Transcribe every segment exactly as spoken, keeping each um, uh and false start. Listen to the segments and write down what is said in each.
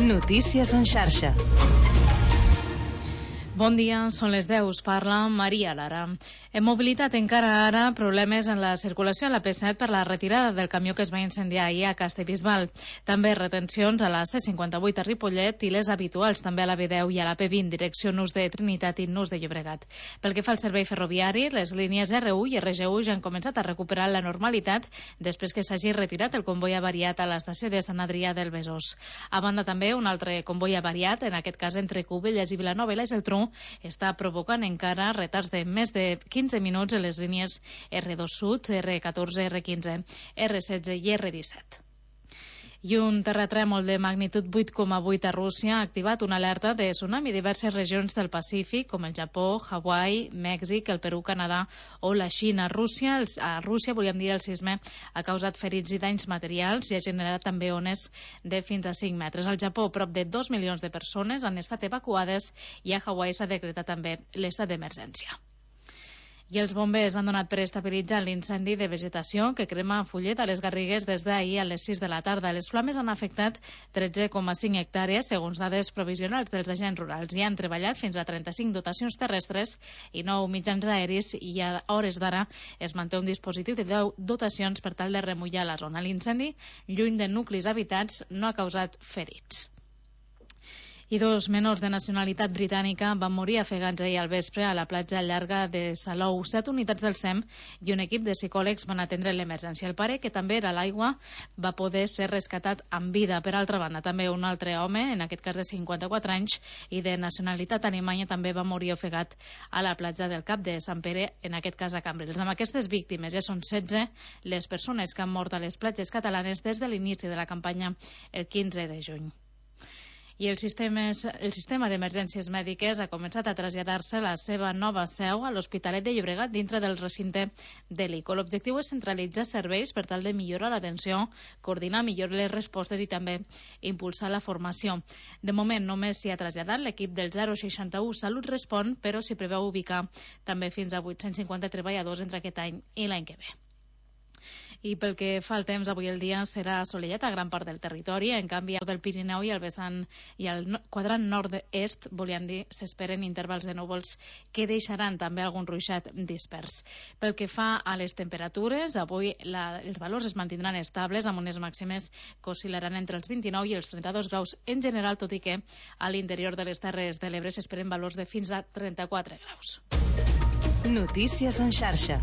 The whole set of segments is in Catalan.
Notícies en xarxa. Bon dia, són les deu, us parla Maria Lara. Hem mobilitat encara ara problemes en la circulació a la P set per la retirada del camió que es va incendiar ahir a Castellbisbal. També retencions a la C cinquanta-vuit a Ripollet i les habituals també a la B deu i a la P vint, direcció Nus de Trinitat i Nus de Llobregat. Pel que fa al servei ferroviari, les línies R u i R G u ja han començat a recuperar la normalitat després que s'hagi retirat el comboi avariat a l'estació de Sant Adrià del Besòs. A banda també un altre comboi avariat, en aquest cas entre Cubelles i Vilanova i la Geltrú, està provocant encara retards de més de quinze minuts en les línies R dos Sud, R catorze, R quinze, R setze i R disset. I un terratrèmol de magnitud vuit coma vuit a Rússia ha activat una alerta de tsunami a diverses regions del Pacífic, com el Japó, Hawaii, Mèxic, el Perú, Canadà o la Xina. Rússia, a Rússia, volíem dir, el sisme ha causat ferits i danys materials i ha generat també ones de fins a cinc metres. Al Japó, prop de dos milions de persones han estat evacuades i a Hawaii s'ha decretat també l'estat d'emergència. I els bombers han donat per estabilitzar l'incendi de vegetació que crema fullet a les Garrigues des d'ahir a les sis de la tarda. Les flames han afectat tretze coma cinc hectàrees, segons dades provisionals dels agents rurals. Hi han treballat fins a trenta-cinc dotacions terrestres i nou mitjans aeris i a hores d'ara es manté un dispositiu de deu dotacions per tal de remullar la zona. L'incendi, lluny de nuclis habitats, no ha causat ferits. I dos menors de nacionalitat britànica van morir afegats ahir al vespre a la platja llarga de Salou. Set unitats del S E M i un equip de psicòlegs van atendre l'emergència. El pare, que també era a l'aigua, va poder ser rescatat amb vida. Per altra banda, també un altre home, en aquest cas de cinquanta-quatre anys i de nacionalitat alemanya, també va morir ofegat a la platja del Cap de Sant Pere, en aquest cas a Cambrils. Amb aquestes víctimes ja són setze les persones que han mort a les platges catalanes des de l'inici de la campanya el quinze de juny. I el sistema, el sistema d'emergències mèdiques ha començat a traslladar-se la seva nova seu a l'Hospitalet de Llobregat dintre del recinte de l'I C O. L'objectiu és centralitzar serveis per tal de millorar l'atenció, coordinar millor les respostes i també impulsar la formació. De moment només s'hi ha traslladat l'equip del zero seixanta u Salut Respon, però s'hi preveu ubicar també fins a vuit-cents cinquanta treballadors entre aquest any i l'any que ve. I pel que fa al temps, avui el dia serà assolellat a gran part del territori. En canvi, del Pirineu i el vessant i el quadrant nord-est, volíem dir, s'esperen intervals de núvols que deixaran també algun ruixat dispers. Pel que fa a les temperatures, avui la, els valors es mantindran estables amb unes màximes que oscil·laran entre els vint-i-nou i els trenta-dos graus en general, tot i que a l'interior de les Terres de l'Ebre s'esperen valors de fins a trenta-quatre graus. Notícies en xarxa.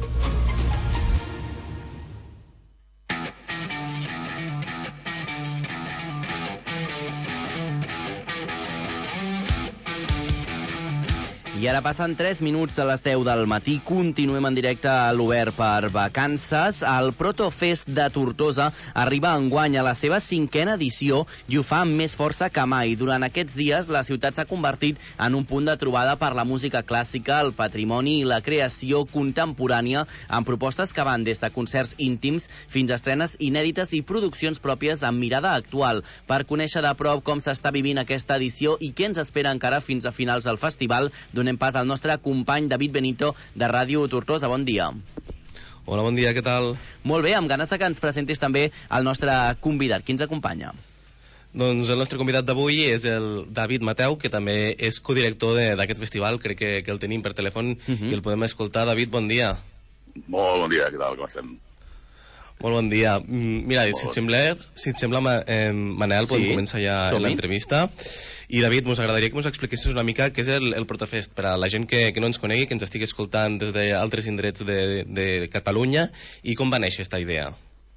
I ara passen tres minuts a les deu del matí. Continuem en directe a l'Obert per Vacances. El Protofest de Tortosa arriba enguany a la seva cinquena edició i ho fa amb més força que mai. Durant aquests dies, la ciutat s'ha convertit en un punt de trobada per la música clàssica, el patrimoni i la creació contemporània, amb propostes que van des de concerts íntims fins a estrenes inèdites i produccions pròpies amb mirada actual. Per conèixer de prop com s'està vivint aquesta edició i què ens espera encara fins a finals del festival, donem pas al nostre company David Benito de Ràdio Tortosa. Bon dia. Hola, bon dia, què tal? Molt bé, amb ganes de que ens presentis també el nostre convidat. Qui ens acompanya? Doncs el nostre convidat d'avui és el David Mateu, que també és codirector d'aquest festival. Crec que, que el tenim per telèfon uh-huh. i el podem escoltar. David, bon dia. Molt bon dia, què tal, com estem? Molt bon dia. Mira, si et sembla, si et sembla eh, Manel, podem sí, començar ja l'entrevista. I David, ens agradaria que ens expliquessis una mica què és el, el Protofest, per a la gent que, que no ens conegui, que ens estigui escoltant des d'altres indrets de, de Catalunya, i com va néixer aquesta idea?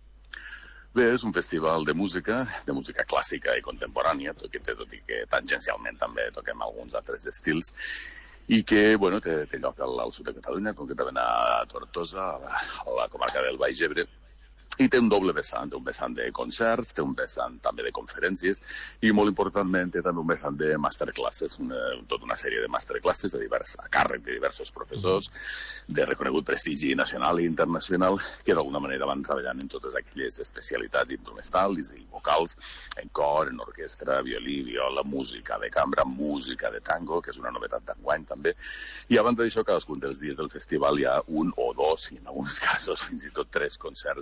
Bé, és un festival de música, de música clàssica i contemporània, tot i que, tot i que tangencialment també toquem alguns altres estils, i que, bueno, té, té lloc al, al sud de Catalunya, concretament a Tortosa, a la, a la comarca del Baix Ebre, i té un doble vessant, té un vessant de concerts, té un vessant també de conferències i molt importantment té també un vessant de masterclasses, una, tota una sèrie de masterclasses a, divers, a càrrec de diversos professors de reconegut prestigi nacional i internacional que d'alguna manera van treballant en totes aquelles especialitats instrumentals i vocals, en cor, en orquestra, violí, viola, música de cambra, música de tango, que és una novetat d'enguany també, i abans d'això cadascun dels dies del festival hi ha un o dos, i en alguns casos fins i tot tres concerts diaris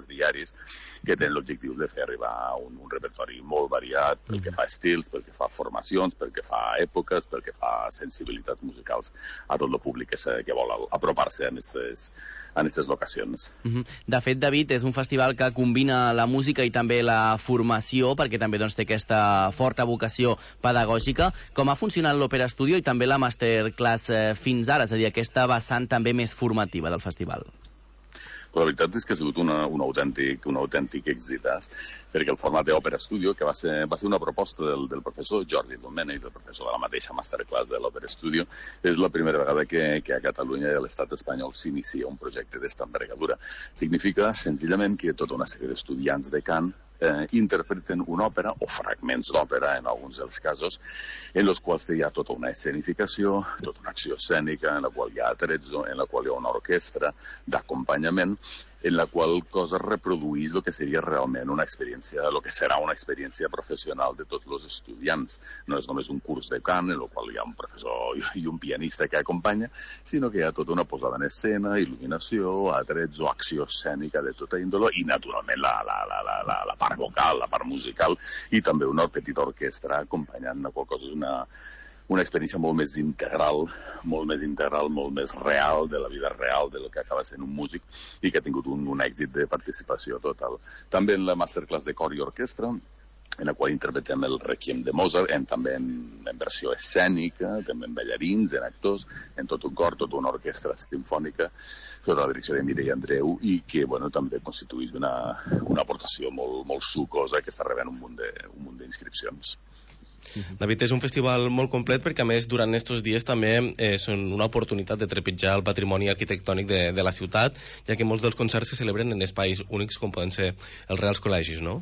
festivals que tenen l'objectiu de fer arribar un, un repertori molt variat pel que fa a estils, pel que fa a formacions, pel que fa a èpoques, pel que fa a sensibilitats musicals a tot el públic que, se, que vol apropar-se a aquestes locacions. De fet, David, és un festival que combina la música i també la formació, perquè també doncs, té aquesta forta vocació pedagògica. Com ha funcionat l'Òpera Studio i també la Masterclass eh, fins ara, és a dir, aquesta vessant també més formativa del festival? Però la veritat és que ha sigut una, un, autèntic, un autèntic èxit, perquè el format d'Òpera Studio, que va ser, va ser una proposta del, del professor Jordi Domènech, del professor de la mateixa Masterclass de l'Òpera Studio, és la primera vegada que, que a Catalunya i a l'estat espanyol s'inicia un projecte d'esta envergadura. Significa, senzillament, que tota una sèrie d'estudiants de cant Eh, interpreten una òpera o fragments d'òpera en alguns dels casos en els quals hi ha tota una escenificació, tota una acció escènica en la qual hi ha attrezzo, en la qual hi ha una orquestra d'acompanyament, en la qual cosa reprodueix el que seria realment una experiència, el que serà una experiència professional de tots els estudiants. No és només un curs de cant en el qual hi ha un professor i un pianista que acompanya, sinó que hi ha tota una posada en escena, il·luminació, attrezzo, acció escènica de tota índole i, naturalment, la, la, la, la, la, la part vocal, la part musical i també una petita orquestra acompanyant a qual cosa és una una experiència molt més integral, molt més integral, molt més real, de la vida real, del que acaba sent un músic, i que ha tingut un, un èxit de participació total. També en la Masterclass de cor i orquestra, en la qual interpretem el Requiem de Mozart, en, també en, en versió escènica, també en ballarins, en actors, en tot un cor, tota una orquestra simfònica, sota la direcció de Mireia Andreu, i que bueno, també constitueix una, una aportació molt, molt sucosa que està rebent un munt de, un munt d'inscripcions. David, és un festival molt complet perquè, a més, durant aquests dies també eh, són una oportunitat de trepitjar el patrimoni arquitectònic de, de la ciutat, ja que molts dels concerts se celebren en espais únics com poden ser els Reals Col·legis, no?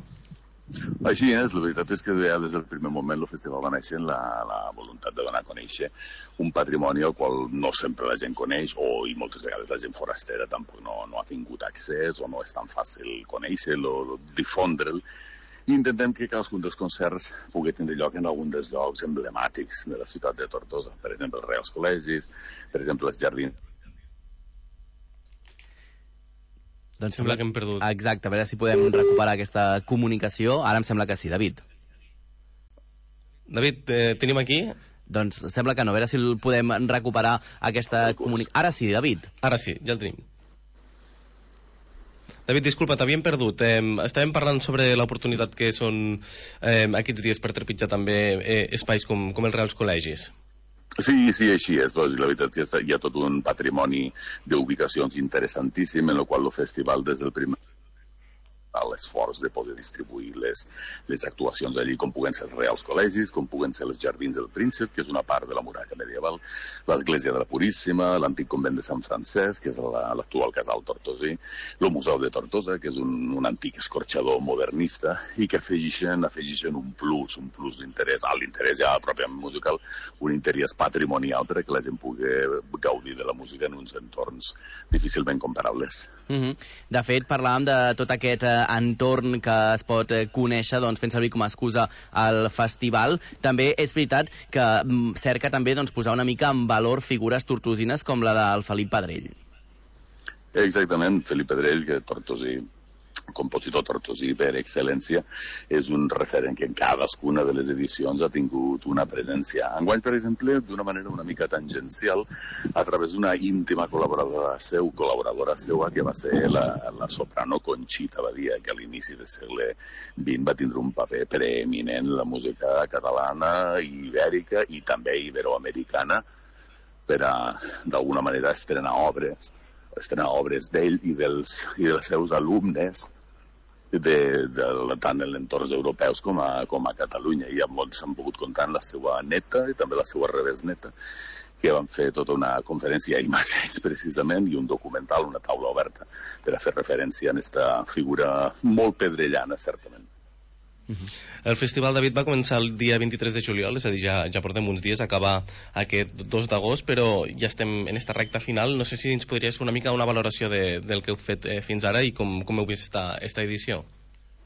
Així és, la veritat és que ja des del primer moment el festival va néixer amb la, la voluntat de donar a conèixer un patrimoni al qual no sempre la gent coneix, o i moltes vegades la gent forastera tampoc no, no ha tingut accés o no és tan fàcil conèixer-lo o difondre'l. I intentem que cadascun dels concerts pugui tindre lloc en algun dels llocs emblemàtics de la ciutat de Tortosa. Per exemple, els Reals Col·legis, per exemple, els jardins. Doncs sembla que hem perdut. Exacte, a veure si podem recuperar aquesta comunicació. Ara em sembla que sí, David. David, eh, tenim aquí? Doncs sembla que no, a veure si podem recuperar aquesta comunicació. Ara sí, David. Ara sí, ja el tenim. David, disculpa, t'havíem perdut. Eh, estàvem parlant sobre l'oportunitat que són eh, aquests dies per trepitjar també eh, espais com, com els Reals Col·legis. Sí, sí, així és. Però la veritat és que hi ha tot un patrimoni d'ubicacions interessantíssim en el qual el festival des del primer l'esforç de poder distribuir les, les actuacions allí, com puguen ser els Reals Col·legis, com puguen ser els Jardins del Príncep, que és una part de la muralla medieval, l'Església de la Puríssima, l'antic convent de Sant Francesc, que és l'actual casal tortosí, el Museu de Tortosa, que és un, un antic escorxador modernista, i que afegeixen, afegeixen un plus, un plus d'interès, a l'interès ja pròpiament musical, un interès patrimonial perquè la gent pugui gaudir de la música en uns entorns difícilment comparables. Mm-hmm. De fet, parlàvem de tot aquest eh, entorn que es pot eh, conèixer doncs, fent servir com a excusa al festival. També és veritat que mm, cerca també doncs, posar una mica en valor figures tortosines com la del Felip Pedrell. Exactament, Felip Pedrell, que tortosí, compositor tortosí per excel·lència, és un referent que en cadascuna de les edicions ha tingut una presència. Enguany, per exemple, d'una manera una mica tangencial, a través d'una íntima col·laboradora seu, col·laboradora seua, que va ser la, la soprano Conxita Badia, que a l'inici del segle vint va tindre un paper preeminent en la música catalana, ibèrica i també iberoamericana, per a, d'alguna manera, estrenar obres estrenar obres d'ell i dels, i dels seus alumnes de, de, tant en entorns europeus com a, com a Catalunya, i amb molts han pogut comptar amb la seva neta i també la seva revesneta, que van fer tota una conferència ahir mateix precisament i un documental, una taula oberta per a fer referència a aquesta figura molt pedrellana, certament. Uh-huh. El festival, David, va començar el dia vint-i-tres de juliol, és a dir, ja, ja portem uns dies a acabar aquest dos d'agost, però ja estem en esta recta final. No sé si ens podries fer una mica una valoració de, del que heu fet eh, fins ara i com, com heu vist esta, esta edició.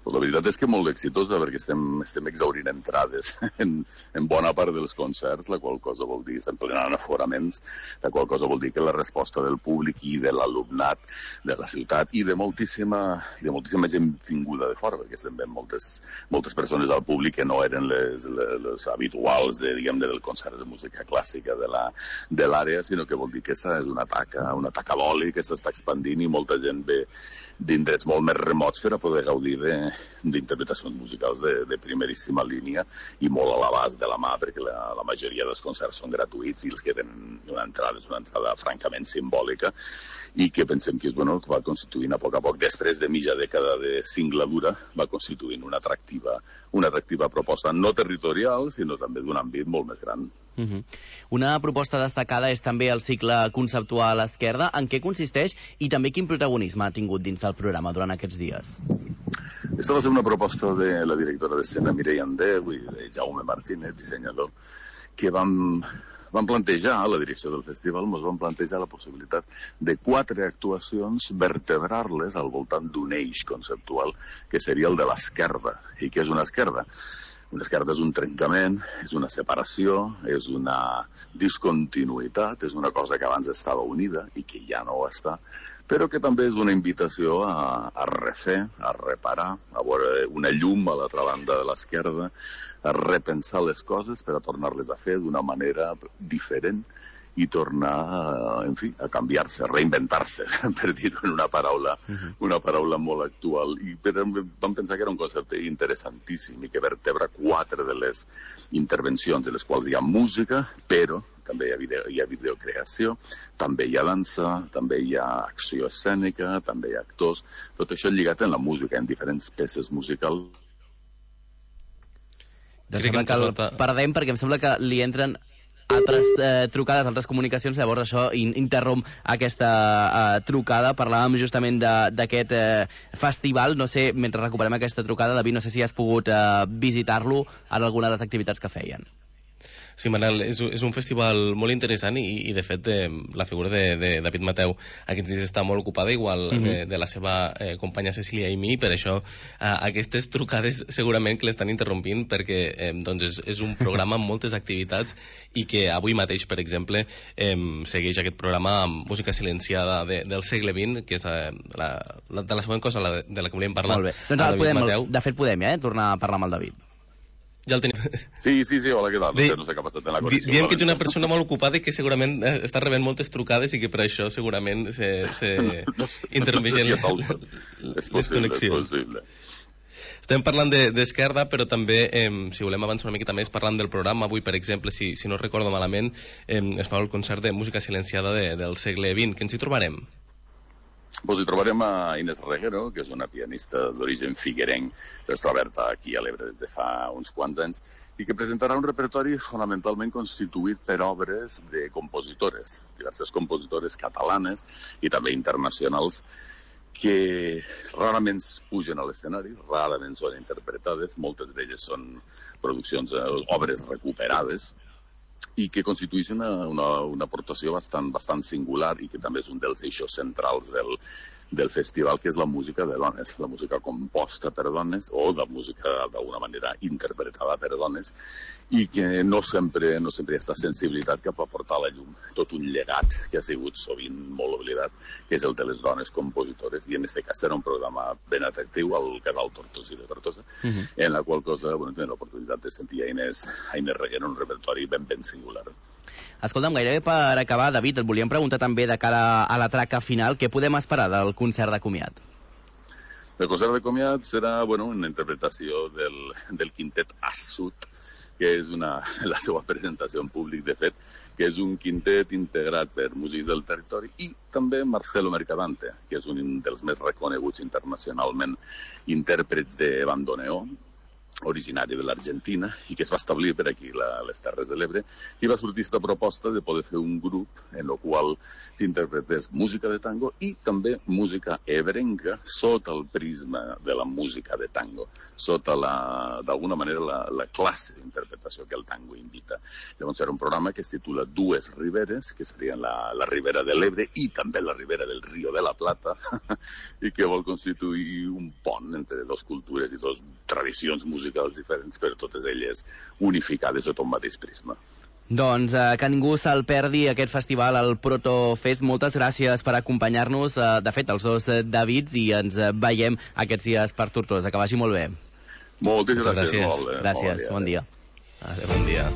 Pues la veritat és que molt exitosa, perquè estem, estem exhaurint entrades en, en bona part dels concerts, la qual cosa vol dir, estem plenant aforaments, la qual cosa vol dir que la resposta del públic i de l'alumnat de la ciutat i de moltíssima, de moltíssima gent vinguda de fora, perquè estem veient moltes, moltes persones al públic que no eren les, les, les habituals de, diguem, del concert de música clàssica de la, de l'àrea, sinó que vol dir que és una taca, una taca d'oli que s'està expandint i molta gent ve d'indrets molt més remots per a poder gaudir d'interpretacions musicals de, de primeríssima línia i molt a l'abast de la mà, perquè la, la majoria dels concerts són gratuïts i els que tenen una entrada és una entrada francament simbòlica i que pensem que, és, bueno, que va constituint a poc a poc, després de mitja dècada de singladura, va constituint una atractiva, una atractiva proposta no territorial, sinó també d'un àmbit molt més gran. Uh-huh. Una proposta destacada és també el cicle conceptual a l'esquerda. En què consisteix i també quin protagonisme ha tingut dins del programa durant aquests dies? Aquesta va ser una proposta de la directora d'escena Mireia Andeu i de Jaume Martínez, dissenyador, que vam, vam plantejar, a la direcció del festival, ens vam plantejar la possibilitat de quatre actuacions vertebrar-les al voltant d'un eix conceptual que seria el de l'esquerda. I què és una esquerda? Una esquerda és un trencament, és una separació, és una discontinuïtat, és una cosa que abans estava unida i que ja no ho està, però que també és una invitació a, a refer, a reparar, a veure una llum a l'altra banda de l'esquerda, a repensar les coses per a tornar-les a fer d'una manera diferent i tornar, en fi, a canviar-se, a reinventar-se, per dir-ho en una paraula, uh-huh. una paraula molt actual. I per, vam pensar que era un concepte interessantíssim i que vertebra quatre de les intervencions, de les quals hi ha música, però també hi ha, video, hi ha videocreació, també hi ha dansa, també hi ha acció escènica, també hi ha actors, tot això lligat en la música, en diferents peces musicals. Doncs sembla que el perdem perquè em sembla que li entren altres eh, trucades, altres comunicacions, llavors això in interromp aquesta eh, trucada. Parlàvem justament d'aquest eh, festival, no sé, mentre recuperem aquesta trucada, David, no sé si has pogut eh, visitar-lo en alguna de les activitats que feien. Sí, Manel, és, és un festival molt interessant i, i de fet, eh, la figura de, de David Mateu aquests dies està molt ocupada, igual mm-hmm. de, de la seva eh, companya Cecília i mi, per això eh, aquestes trucades segurament que l'estan interrompint, perquè eh, doncs és, és un programa amb moltes activitats i que avui mateix, per exemple, eh, segueix aquest programa amb música silenciada de, del segle vint, que és eh, la, la, de la següent cosa la, de la que volíem parlar. Molt bé, doncs ara podem, de fet podem ja, eh, tornar a parlar amb el David. Ja el tenim. Sí, sí, sí, hola, què tal? No sé, no sé què ha passat en la connexió. Diem que ets una persona molt ocupada i que segurament està rebent moltes trucades i que per això segurament se, se no, interrompeixen no sé si les, les connexions. Estem parlant d'esquerda, de, però també, eh, si volem avançar una miqueta més, parlant del programa. Avui, per exemple, si, si no recordo malament, eh, es fa el concert de música silenciada de, del segle vint. Que ens hi trobarem? Pues hi trobarem a Inés Reguero, que és una pianista d'origen figuerenc, que està oberta aquí a l'Ebre des de fa uns quants anys, i que presentarà un repertori fonamentalment constituït per obres de compositores, diverses compositores catalanes i també internacionals, que rarament pugen a l'escenari, rarament són interpretades, moltes d'elles són produccions, obres recuperades, i que constitueix una, una, una aportació bastant, bastant singular i que també és un dels eixos centrals del, del festival, que és la música de dones, la música composta per dones o la música d'alguna manera interpretada per dones, i que no sempre, no sempre hi ha aquesta sensibilitat cap a portar a la llum tot un llegat que ha sigut sovint molt oblidat, que és el de les dones compositores, i en aquest cas serà un programa ben atractiu al Casal Tortosa de Tortosa, uh-huh. en la qual cosa, bueno, tenim l'oportunitat de sentir a Inés, a Inés Reguero, un repertori ben ben singular. Escolta'm, gairebé per acabar, David, et volíem preguntar també de cara a la traca final, què podem esperar del concert de comiat? El concert de comiat serà, bueno, una interpretació del, del quintet Assut, que és una, la seva presentació en públic, de fet, que és un quintet integrat per músics del territori, i també Marcelo Mercadante, que és un dels més reconeguts internacionalment intèrprets de bandoneó, originari de l'Argentina, i que es va establir per aquí, a les Terres de l'Ebre, i va sortir aquesta proposta de poder fer un grup en el qual s'interpretés música de tango i també música ebrenca sota el prisma de la música de tango, sota, d'alguna manera, la, la classe d'interpretació manifestació que el tango invita. Llavors era un programa que es titula Dues Riberes, que serien la, la Ribera de l'Ebre i també la Ribera del Río de la Plata, i que vol constituir un pont entre dues cultures i dues tradicions musicals diferents, però totes elles unificades sota un mateix prisma. Doncs eh, que ningú se'l perdi aquest festival, el Protofest. Moltes gràcies per acompanyar-nos. Eh, de fet, els dos eh, Davids, i ens eh, veiem aquests dies per Tortosa. Que vagi molt bé. Moltes gràcies. gràcies. Molt bé, gràcies, molt bon dia. Adéu, bon dia.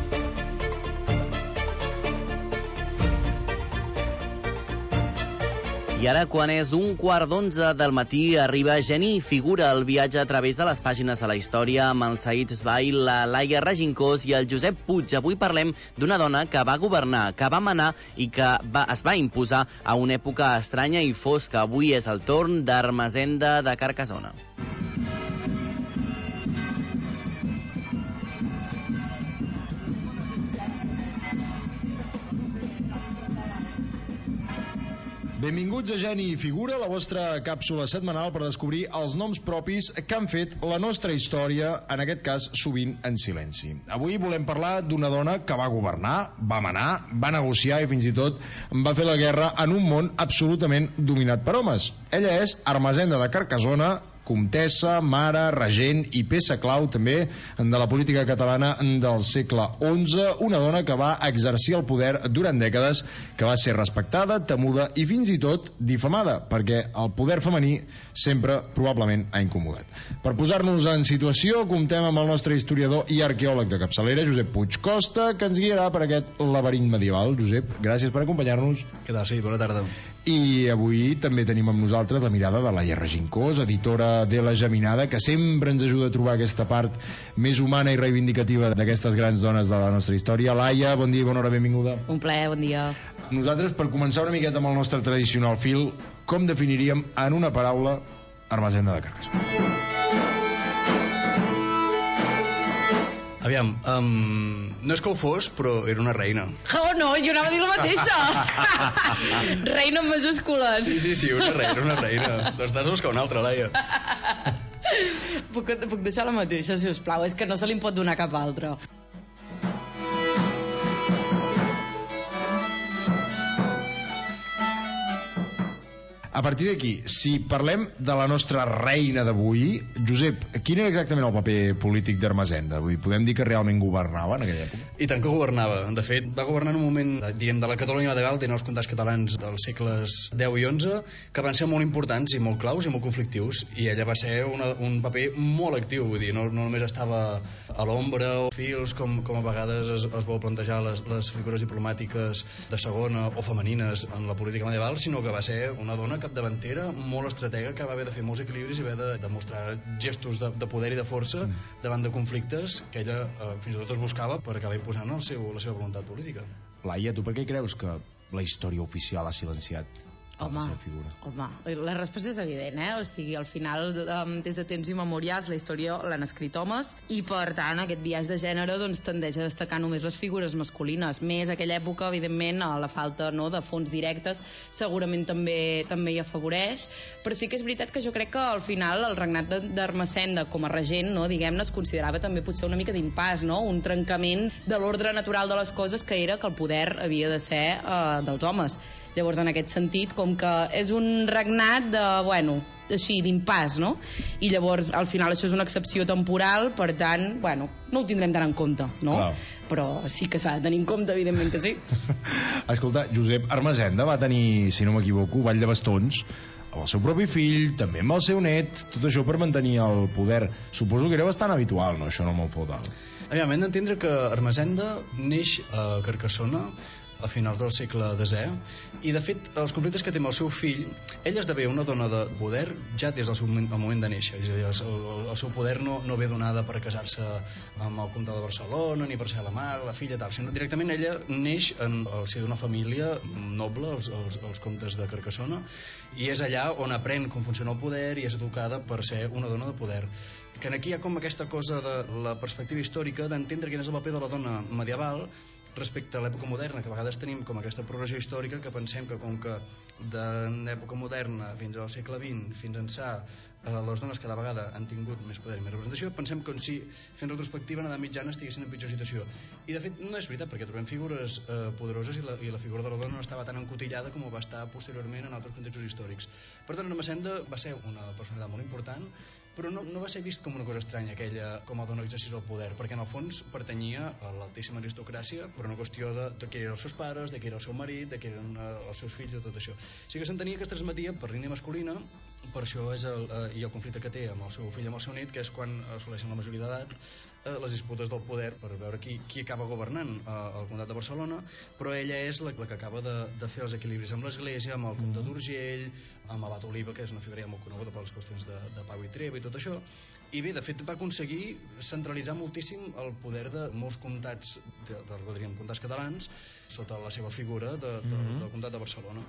I ara, quan és un quart d'onze del matí, arriba Geni Figura, el viatge a través de les pàgines a la història amb el Said Sbai, la Laia Regincós i el Josep Puig. Avui parlem d'una dona que va governar, que va manar i que va, es va imposar a una època estranya i fosca. Avui és el torn d'Ermessenda de Carcassona. Benvinguts a Geni Figura, la vostra càpsula setmanal per descobrir els noms propis que han fet la nostra història, en aquest cas sovint en silenci. Avui volem parlar d'una dona que va governar, va manar, va negociar i fins i tot va fer la guerra en un món absolutament dominat per homes. Ella és Ermessenda de Carcassona, comtessa, mare, regent i peça clau també de la política catalana del segle onze, una dona que va exercir el poder durant dècades, que va ser respectada, temuda i fins i tot difamada, perquè el poder femení sempre probablement ha incomodat. Per posar-nos en situació, comptem amb el nostre historiador i arqueòleg de capçalera, Josep Puig Costa, que ens guiarà per aquest laberint medieval. Josep, gràcies per acompanyar-nos. Què tal? Sí, bona tarda. I avui també tenim amb nosaltres la mirada de Laia Regincós, editora de La Geminada, que sempre ens ajuda a trobar aquesta part més humana i reivindicativa d'aquestes grans dones de la nostra història. Laia, bon dia i bona hora, benvinguda. Un plaer, bon dia. Nosaltres, per començar una miqueta amb el nostre tradicional fil, com definiríem en una paraula Ermessenda de Carcassona? Aviam, um, no és que ho fos, però era una reina. Oh, no, jo anava a dir la mateixa. Reina amb majúscules. Sí, sí, sí, una reina, una reina. Doncs t'has de buscar una altra, Laia. Puc, puc deixar la mateixa, si us plau, és que no se li pot donar cap altra. A partir d'aquí, si parlem de la nostra reina d'avui, Josep, quin era exactament el paper polític d'Ermessenda? Vull dir, podem dir que realment governava en aquella època? I tant que governava. De fet, va governar en un moment, diguem, de la Catalunya medieval, tenint els comtats catalans dels segles deu i onze, que van ser molt importants i molt claus i molt conflictius, i ella va ser una, un paper molt actiu, vull dir, no, no només estava a l'ombra o fils, com, com a vegades es, es vol plantejar les, les figures diplomàtiques de segona o femenines en la política medieval, sinó que va ser una dona capdavantera, molt estratega, que va haver de fer molts equilibris i va haver de demostrar gestos de, de poder i de força davant de conflictes que ella eh, fins i tot es buscava per acabar imposant el seu, la seva voluntat política. Laia, tu per què creus que la història oficial ha silenciat Home, la seva figura? home, la resposta és evident, eh? O sigui, al final, um, des de temps immemorials, la història l'han escrit homes, i per tant, aquest biaix de gènere doncs, tendeix a destacar només les figures masculines. Més aquella època, evidentment, a la falta, no, de fons directes, segurament també també hi afavoreix, però sí que és veritat que jo crec que al final el regnat d'Ermessenda com a regent, no, diguem-ne, es considerava també potser una mica d'impàs, no? Un trencament de l'ordre natural de les coses, que era que el poder havia de ser eh, dels homes. Llavors, en aquest sentit, com que és un regnat de, bueno, així, d'impàs, no? I llavors, al final, això és una excepció temporal, per tant, bueno, no ho tindrem tant en compte, no? Clar. Però sí que s'ha de tenir en compte, evidentment que sí. Escolta, Josep, Ermessenda va tenir, si no m'equivoco, ball de bastons amb el seu propi fill, també amb el seu net, tot això per mantenir el poder. Suposo que era bastant habitual, no?, això en el món feudal. Aviam, hem d'entendre que Ermessenda neix a Carcassona a finals del segle desè, i de fet els conflictes que té amb el seu fill, ella esdevé una dona de poder ja des del seu moment, el moment de néixer, és a dir, el, el seu poder no, no ve donada per casar-se amb el comte de Barcelona ni per ser la mare, la filla, tal, sinó directament ella neix en el si d'una família noble, els, els, els comtes de Carcassona, i és allà on aprèn com funciona el poder i és educada per ser una dona de poder. Que aquí hi ha com aquesta cosa de la perspectiva històrica d'entendre quin és el paper de la dona medieval respecte a l'època moderna, que a vegades tenim com aquesta progressió històrica que pensem que com que de l'època moderna fins al segle vint, fins ençà, les dones cada vegada han tingut més poder i més representació, pensem com si fent retrospectiva en edat mitjana estiguessin en pitjor situació, i de fet no és veritat, perquè trobem figures eh, poderoses i la, i la figura de la dona no estava tan encotillada com ho va estar posteriorment en altres contextos històrics. Per tant, Ermessenda va ser una personalitat molt important, però no, no va ser vist com una cosa estranya aquella com a dona exercís el poder, perquè en el fons pertanyia a l'altíssima aristocràcia per una qüestió de, de qui eren els seus pares, de qui era el seu marit, de qui eren eh, els seus fills, de tot això. Sí que s'entenia que es transmetia per línia masculina, per això és el, eh, i el conflicte que té amb el seu fill i amb el seu nét, que és quan assoleixen la majoria d'edat, eh, les disputes del poder per veure qui, qui acaba governant eh, el comtat de Barcelona, però ella és la, la que acaba de, de fer els equilibris amb l'església, amb el comte d'Urgell, amb Abat Oliva, que és una figura molt coneguda per les qüestions de, de pau i treva i tot això, i bé, de fet va aconseguir centralitzar moltíssim el poder de molts comtats, de, de, de, diríem, comtats catalans, sota la seva figura de, de, mm-hmm. del comtat de Barcelona.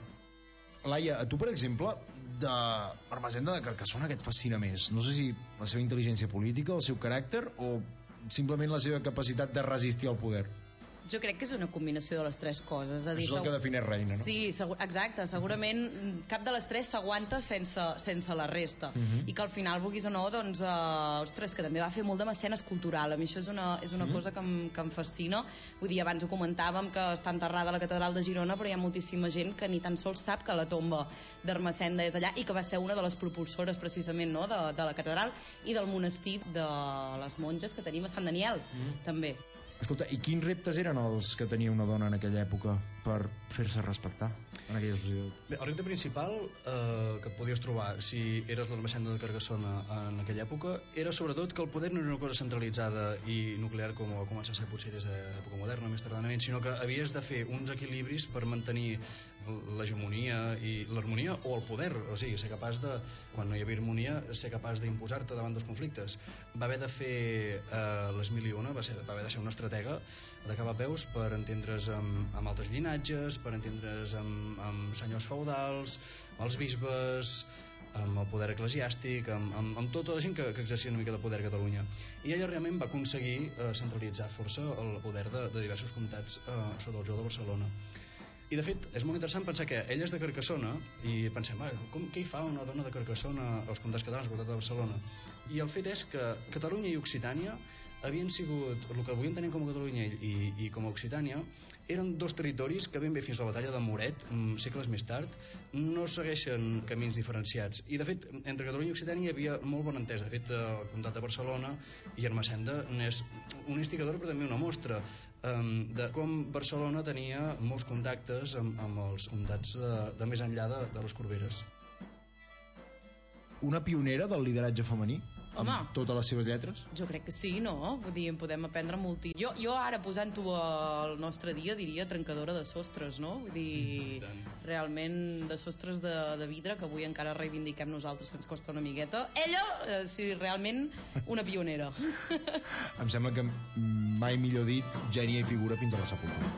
Laia, a tu, per exemple, de Ermessenda de Carcassona, què et fascina més? No sé si la seva intel·ligència política, el seu caràcter, o simplement la seva capacitat de resistir al poder? Jo crec que és una combinació de les tres coses. És, dir, és el que defineix reina, no? Sí, segur, exacte. Segurament cap de les tres s'aguanta sense, sense la resta. Uh-huh. I que al final, vulguis o no, doncs, uh, ostres, que també va fer molt de mecenes cultural. A mi això és una, és una uh-huh. cosa que em, que em fascina. Vull dir, abans ho comentàvem, que està enterrada a la catedral de Girona, però hi ha moltíssima gent que ni tan sols sap que la tomba d'Ermessenda és allà, i que va ser una de les propulsores, precisament, no?, de, de la catedral i del monestir de les monges que tenim a Sant Daniel, uh-huh. també. Escolta, i quins reptes eren els que tenia una dona en aquella època per fer-se respectar en aquella societat? Bé, el repte principal eh, que podies trobar si eres l'Ermessenda de Carcassona en aquella època era sobretot que el poder no era una cosa centralitzada i nuclear com va començar a ser potser des de l'època moderna, més tardanament, sinó que havies de fer uns equilibris per mantenir l'hegemonia i l'harmonia o el poder, o sigui, ser capaç de, quan no hi havia harmonia, ser capaç d'imposar-te davant dels conflictes. Va haver de fer eh, les mil i una, va, ser, va haver de ser una estratega de cap a peus per entendre's amb, amb altres llinatges, per entendre's amb, amb senyors feudals, els bisbes, amb el poder eclesiàstic, amb, amb, amb tota la gent que, que exercia una mica de poder a Catalunya. I ella realment va aconseguir eh, centralitzar força el poder de, de diversos comtats eh, sota el jou de Barcelona. I de fet és molt interessant pensar que ella és de Carcassona i pensem, ah, com, què hi fa una dona de Carcassona als comtats catalans, al comtat de Barcelona? I el fet és que Catalunya i Occitània havien sigut, el que avui entenem com a Catalunya i, i com a Occitània, eren dos territoris que ben bé fins a la batalla de Moret, segles més tard, no segueixen camins diferenciats. I de fet, entre Catalunya i Occitània hi havia molt bona entesa. De fet, el comtat de Barcelona i Ermessenda n'és un instigador però també una mostra de com Barcelona tenia molts contactes amb, amb els comtats de, de més enllà de, de les Corberes. Una pionera del lideratge femení? Home, amb totes les seves lletres? Jo crec que sí, no? Vull dir, en podem aprendre moltíssim. Jo, jo ara, posant-ho al nostre dia, diria trencadora de sostres, no? Vull dir, realment de sostres de, de vidre, que avui encara reivindiquem nosaltres, que ens costa una miqueta. Ella, eh, sí, realment una pionera. Em sembla que mai millor dit, gènia i figura fins a la sepultura.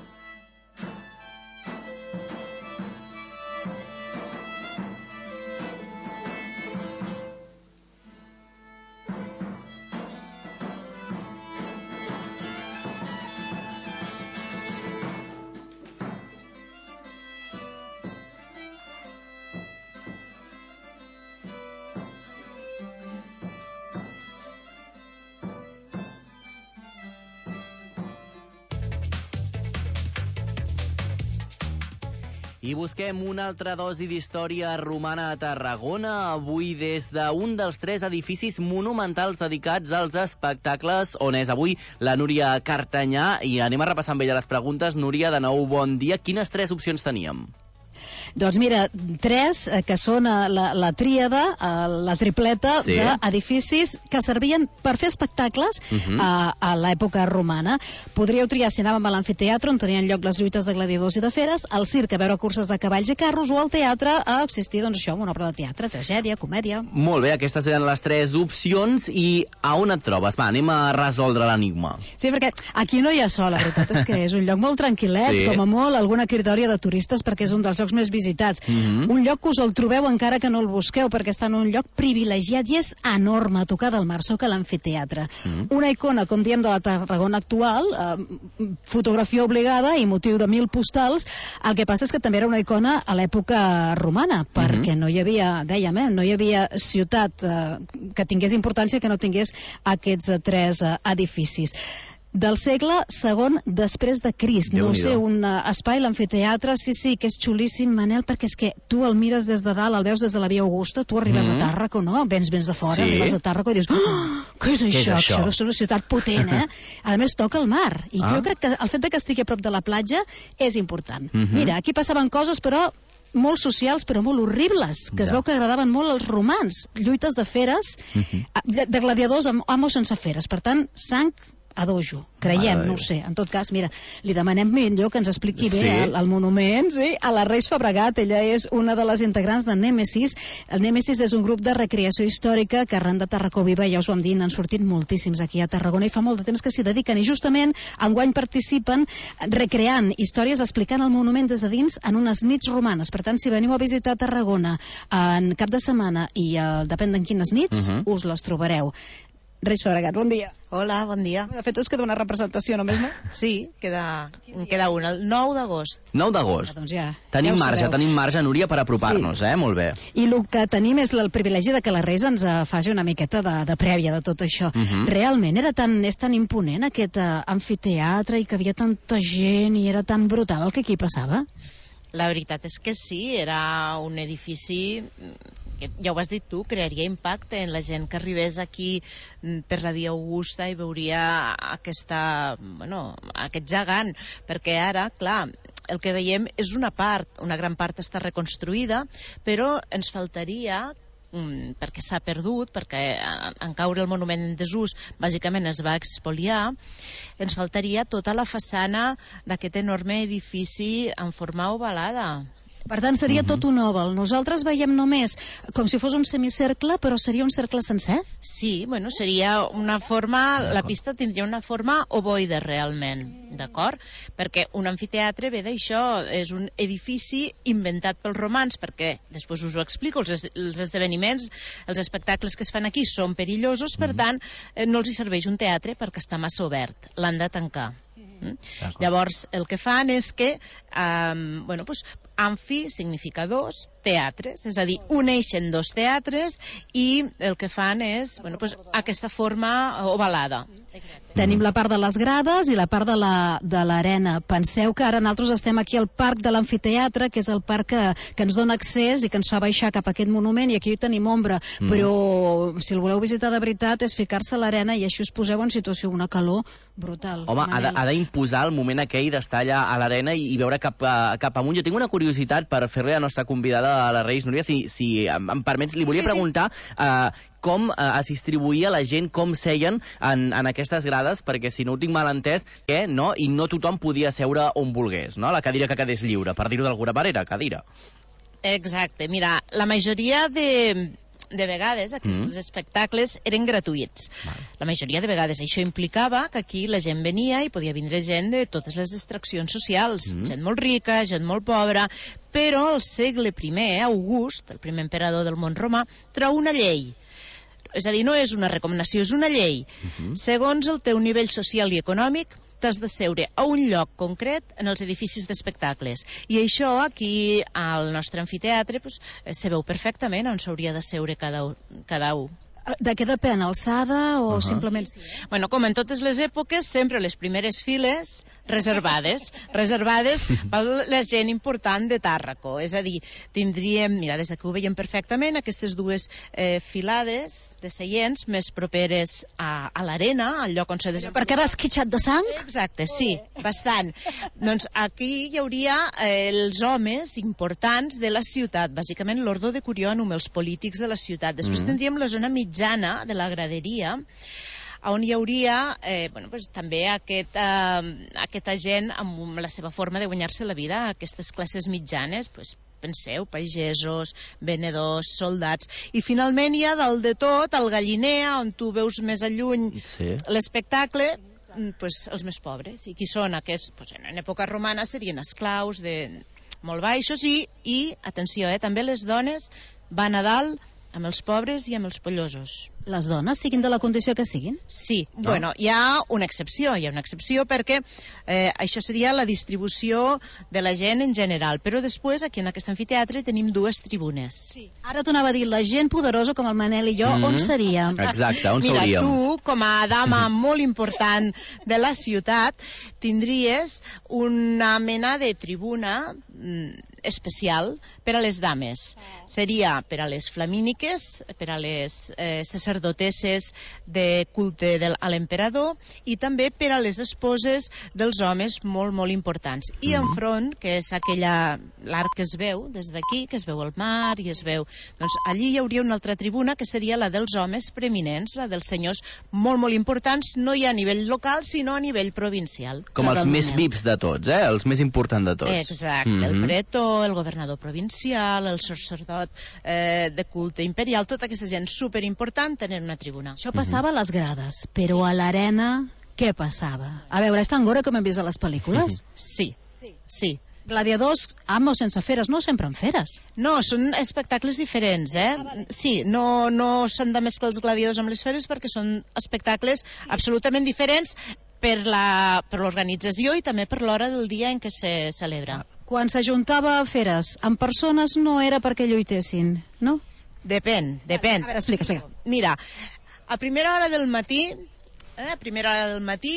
I busquem una altra dosi d'història romana a Tarragona, avui des d'un dels tres edificis monumentals dedicats als espectacles, on és avui la Núria Cartanyà, i anem a repassar amb ella les preguntes. Núria, de nou, bon dia. Quines tres opcions teníem? Doncs mira, tres que són la, la tríada, la tripleta sí. d'edificis que servien per fer espectacles uh-huh. a, a l'època romana. Podríeu triar si anàvem a l'amfiteatre, on tenien lloc les lluites de gladiadors i de feres, al circ a veure curses de cavalls i carros, o al teatre a assistir, doncs això, a una obra de teatre, tragèdia, comèdia... Molt bé, aquestes eren les tres opcions, i a on et trobes? Va, anem a resoldre l'enigma. Sí, perquè aquí no hi ha sol, la veritat és que és un lloc molt tranquil·let, sí. com a molt alguna critòria de turistes, perquè és un dels llocs més visibles visitats. Mm-hmm. Un lloc que us el trobeu encara que no el busqueu, perquè està en un lloc privilegiat i és enorme, a tocar del mar, sóc a l'amfiteatre. Mm-hmm. Una icona, com diem, de la Tarragona actual, eh, fotografia obligada i motiu de mil postals. El que passa és que també era una icona a l'època romana, perquè mm-hmm. no hi havia, dèiem, eh, no hi havia ciutat eh, que tingués importància que no tingués aquests eh, tres eh, edificis. Del segle segon després de Crist. No sé, un uh, espai, l'amfiteatre, sí, sí, que és xulíssim, Manel, perquè és que tu el mires des de dalt, el veus des de la Via Augusta, tu arribes mm-hmm. a Tàrraco, no? Vens, vens de fora, sí. arribes a Tàrraco i dius, oh, què és això? Què és això? Això deu ser una ciutat potent, eh? A més, toca el mar. I ah. jo crec que el fet de que estigui a prop de la platja és important. Mm-hmm. Mira, aquí passaven coses, però molt socials, però molt horribles, que ja. es veu que agradaven molt als romans. Lluites de feres, mm-hmm. de, de gladiadors amb amos sense feres. Per tant, sang a dojo, creiem, no ho sé. En tot cas, mira, li demanem millor que ens expliqui sí. bé el, el monument, sí? A la Reis Fabregat. Ella és una de les integrants de Nèmesis. El Nèmesis és un grup de recreació històrica que arran de Tarracó Viva, ja us ho vam dir, n'han sortit moltíssims aquí a Tarragona i fa molt de temps que s'hi dediquen i justament enguany participen recreant històries, explicant el monument des de dins en unes nits romanes. Per tant, si veniu a visitar Tarragona en cap de setmana i uh, depèn d'en quines nits, uh-huh. us les trobareu. Reis Fabregat, bon dia. Hola, bon dia. De fet, us queda una representació només, no? Sí, queda, queda una, el nou d'agost. nou d'agost. Ah, doncs ja, tenim ja marge, tenim marge, Núria, per apropar-nos, sí. eh? Molt bé. I el que tenim és el privilegi de que la Reis ens faci una miqueta de, de prèvia de tot això. Uh-huh. Realment era tan, és tan imponent aquest uh, amfiteatre i que havia tanta gent i era tan brutal el que aquí passava? La veritat és que sí, era un edifici que, ja ho has dit tu, crearia impacte en la gent que arribés aquí per la Via Augusta i veuria aquesta, bueno, aquest gegant, perquè ara, clar, el que veiem és una part, una gran part està reconstruïda, però ens faltaria, perquè s'ha perdut, perquè en caure el monument en desús bàsicament es va expoliar, ens faltaria tota la façana d'aquest enorme edifici en forma ovalada. Per tant, seria uh-huh. tot un òval. Nosaltres veiem només com si fos un semicercle, però seria un cercle sencer? Sí, bueno, seria una forma, la pista tindria una forma ovoide realment, d'acord? Perquè un amfiteatre ve d'això, és un edifici inventat pels romans, perquè, després us ho explico, els, els esdeveniments, els espectacles que es fan aquí són perillosos, per tant, no els hi serveix un teatre perquè està massa obert, l'han de tancar. Mm? Llavors, el que fan és que, um, bueno, pues, amfi significa dos, teatres, és a dir, uneixen dos teatres i el que fan és, bueno, pues, aquesta forma ovalada. Tenim la part de les grades i la part de la, de l'arena. Penseu que ara nosaltres estem aquí al parc de l'amfiteatre, que és el parc que, que ens dona accés i que ens fa baixar cap a aquest monument, i aquí tenim ombra, mm. però si el voleu visitar de veritat és ficar-se a l'arena i així us poseu en situació una calor brutal. Home, ha d'imposar el moment aquell d'estar allà a l'arena i, i veure cap, a, cap amunt. Jo tinc una curiositat per fer-li a la nostra convidada, a la Reis, Núria, si, si em, em permets, li volia preguntar uh, com uh, es distribuïa la gent, com seien en, en aquestes grades, perquè si no ho tinc mal entès, que, no? I no tothom podia seure on volgués, no? La cadira que quedés lliure, per dir-ho d'alguna manera, cadira. Exacte, mira, la majoria de... de vegades aquests mm. espectacles eren gratuïts. Val. La majoria de vegades. Això implicava que aquí la gent venia i podia vindre gent de totes les extraccions socials, mm. gent molt rica, gent molt pobra, però al segle primer, August, el primer emperador del món romà, treu una llei. És a dir, no és una recomanació, és una llei. Mm-hmm. Segons el teu nivell social i econòmic, t'has de seure a un lloc concret en els edificis d'espectacles. I això aquí al nostre amfiteatre pues, se veu perfectament on s'hauria de seure cada, cada un. De què depèn? Alçada o uh-huh. simplement... Bueno, com en totes les èpoques, sempre les primeres files reservades, reservades per la gent important de Tàrraco. És a dir, tindríem, mira, des que ho veiem perfectament, aquestes dues eh, filades de seients més properes a, a l'arena, al lloc on s'ha desenvolupat. Per cada esquitxat de sang? Exacte, sí, bastant. Doncs aquí hi hauria eh, els homes importants de la ciutat, bàsicament l'Ordo Decurionum, els polítics de la ciutat. Després mm. tindríem la zona mitjana de la graderia, on hi hauria eh, bueno, pues, també aquest, eh, aquesta gent amb la seva forma de guanyar-se la vida, aquestes classes mitjanes, pues, penseu, pagesos, venedors, soldats, i finalment hi ha dalt de tot el galliner, on tu veus més a lluny sí. l'espectacle, pues, els més pobres. I qui són aquests? Pues, en època romana serien esclaus de, molt baixos i, i atenció, eh, també les dones van a dalt amb els pobres i amb els pollosos. Les dones, siguin de la condició que siguin? Sí, no? Bueno, hi ha una excepció, hi ha una excepció perquè eh, això seria la distribució de la gent en general, però després aquí en aquest amfiteatre tenim dues tribunes. Sí. Ara t'ho anava a dir, la gent poderosa com el Manel i jo, mm-hmm. on seríem? Exacte, on Mira, seríem? Mira, tu, com a dama molt important de la ciutat, tindries una mena de tribuna especial per a les dames. Seria per a les flamíniques, per a les eh, sacerdotesses de culte del, a l'emperador i també per a les esposes dels homes molt, molt importants. I Mm-hmm. enfront, que és aquella l'arc que es veu des d'aquí, que es veu el mar i es veu... Doncs allí hi hauria una altra tribuna que seria la dels homes preeminents, la dels senyors molt, molt importants, no ja a nivell local, sinó a nivell provincial. Com els més V I Ps de tots, eh? Els més importants de tots. Exacte, mm-hmm. el pretor, el governador provincial, el sacerdot eh, de culte imperial, tota aquesta gent superimportant tenen una tribuna. Això passava a les grades, però a l'arena què passava? A veure, és tan gore com hem vist a les pel·lícules? Sí, sí. Gladiadors, amb o sense feres, no sempre en feres. No, són espectacles diferents, eh? Sí, no, no s'han de mesclar els gladiadors amb les feres perquè són espectacles absolutament diferents per la, per l'organització i també per l'hora del dia en què se celebra. Quan s'ajuntava a feres amb persones no era perquè lluitessin, no? Depèn, depèn. A veure, explica, explica. Mira, a primera hora del matí, eh, a primera hora del matí,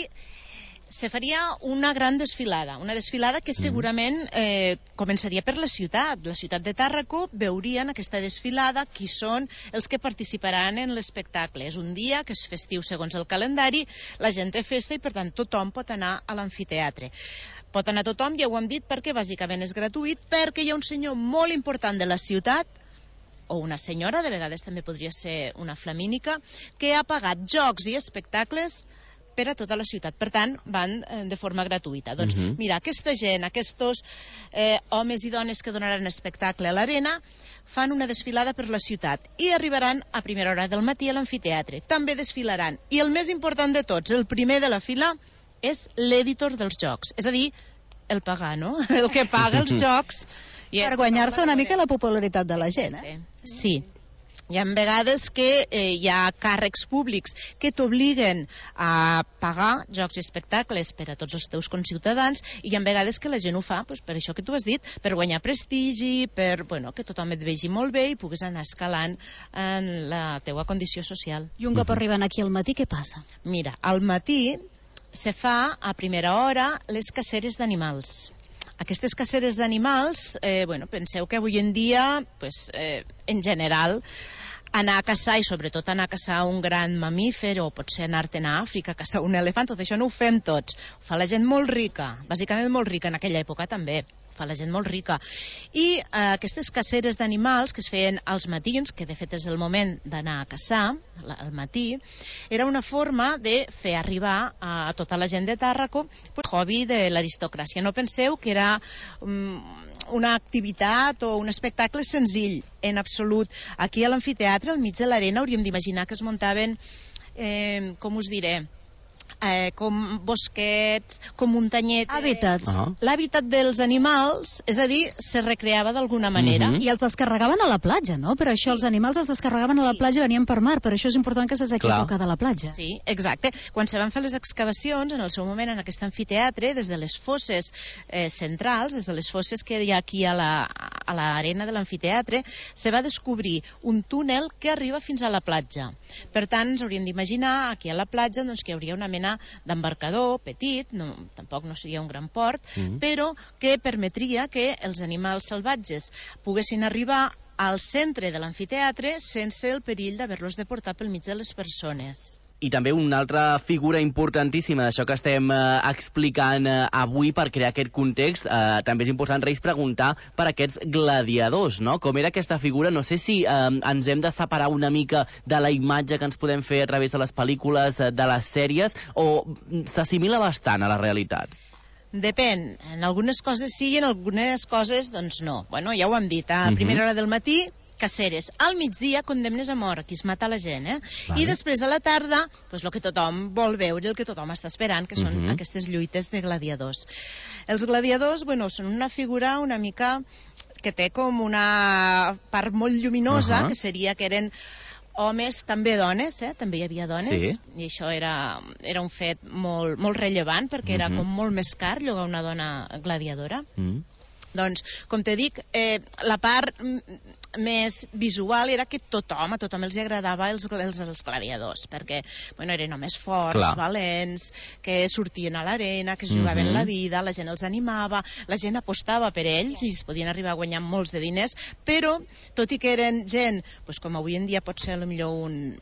se faria una gran desfilada, una desfilada que segurament eh, començaria per la ciutat. La ciutat de Tàrraco veurien aquesta desfilada qui són els que participaran en l'espectacle. És un dia que és festiu segons el calendari, la gent té festa i per tant tothom pot anar a l'amfiteatre. Pot anar tothom, ja ho hem dit, perquè bàsicament és gratuït, perquè hi ha un senyor molt important de la ciutat, o una senyora, de vegades també podria ser una flamínica, que ha pagat jocs i espectacles per a tota la ciutat. Per tant, van eh, de forma gratuïta. Doncs, Mhm. mira, aquesta gent, aquests eh, homes i dones que donaran espectacle a l'arena, fan una desfilada per la ciutat i arribaran a primera hora del matí a l'amfiteatre. També desfilaran. I el més important de tots, el primer de la fila, és l'editor dels jocs. És a dir, el pagano, el que paga els jocs. I Per guanyar-se una mica la popularitat de la gent, eh? Sí. Hi ha vegades que eh, hi ha càrrecs públics que t'obliguen a pagar jocs i espectacles per a tots els teus conciutadans i hi ha vegades que la gent ho fa doncs, per això que tu has dit, per guanyar prestigi, per bueno, que tothom et vegi molt bé i puguis anar escalant en la teua condició social. I un cop arriben aquí al matí, què passa? Mira, al matí se fa a primera hora les caceres d'animals. Aquestes caceres d'animals, eh, bueno, penseu que avui en dia, pues, eh, en general, anar a caçar, i sobretot anar a caçar un gran mamífer, o potser anar-te'n a Àfrica a caçar un elefant, tot això no ho fem tots. Ho fa la gent molt rica, bàsicament molt rica, en aquella època també. Ho fa la gent molt rica. I eh, aquestes caceres d'animals que es feien als matins, que de fet és el moment d'anar a caçar, al matí, era una forma de fer arribar a tota la gent de Tàrraco el hobby de l'aristocràcia. No penseu que era um, una activitat o un espectacle senzill, en absolut. Aquí a l'amfiteatre, al mig de l'arena, hauríem d'imaginar que es muntaven, eh, com us diré, Eh, com bosquets, com muntanyetes... Hàbitats. Ah. L'hàbitat dels animals, és a dir, se recreava d'alguna manera. Mhm. I els descarregaven a la platja, no? Però això, els animals els descarregaven a la platja i venien per mar, per això és important que estàs aquí Clar. a tocar de la platja. Sí, exacte. Quan se van fer les excavacions, en el seu moment, en aquest amfiteatre, des de les fosses eh, centrals, des de les fosses que hi ha aquí a la, a l'arena de l'amfiteatre, se va descobrir un túnel que arriba fins a la platja. Per tant, ens hauríem d'imaginar aquí a la platja doncs, que hi hauria una mena d'embarcador petit, no, tampoc no seria un gran port, Mhm. però que permetria que els animals salvatges poguessin arribar al centre de l'amfiteatre sense el perill d'haver-los de portar pel mig de les persones. I també una altra figura importantíssima d'això que estem eh, explicant eh, avui per crear aquest context, eh, també és important, Reis, preguntar per aquests gladiadors, no? Com era aquesta figura? No sé si eh, ens hem de separar una mica de la imatge que ens podem fer a través de les pel·lícules, eh, de les sèries, o s'assimila bastant a la realitat? Depèn. En algunes coses sí i en algunes coses doncs no. Bueno, ja ho hem dit. A Mhm. primera hora del matí caceres. Al migdia condemnes a mort, aquí es mata la gent, eh? Vale. I després a la tarda, pues, el que tothom vol veure, el que tothom està esperant, que són uh -huh. aquestes lluites de gladiadors. Els gladiadors, bueno, són una figura una mica que té com una part molt lluminosa, uh -huh. que seria que eren homes, també dones, eh? També hi havia dones, sí. I això era, era un fet molt, molt rellevant, perquè uh -huh. era com molt més car llogar una dona gladiadora. Uh -huh. Doncs, com te dic, eh, la part més visual era que tothom, a tothom els agradava els, els, els gladiadors, perquè bueno, eren homes forts, Clar. valents, que sortien a l'arena, que es jugaven uh -huh. la vida, la gent els animava, la gent apostava per ells i es podien arribar a guanyar molts de diners, però, tot i que eren gent, doncs, com avui en dia pot ser potser un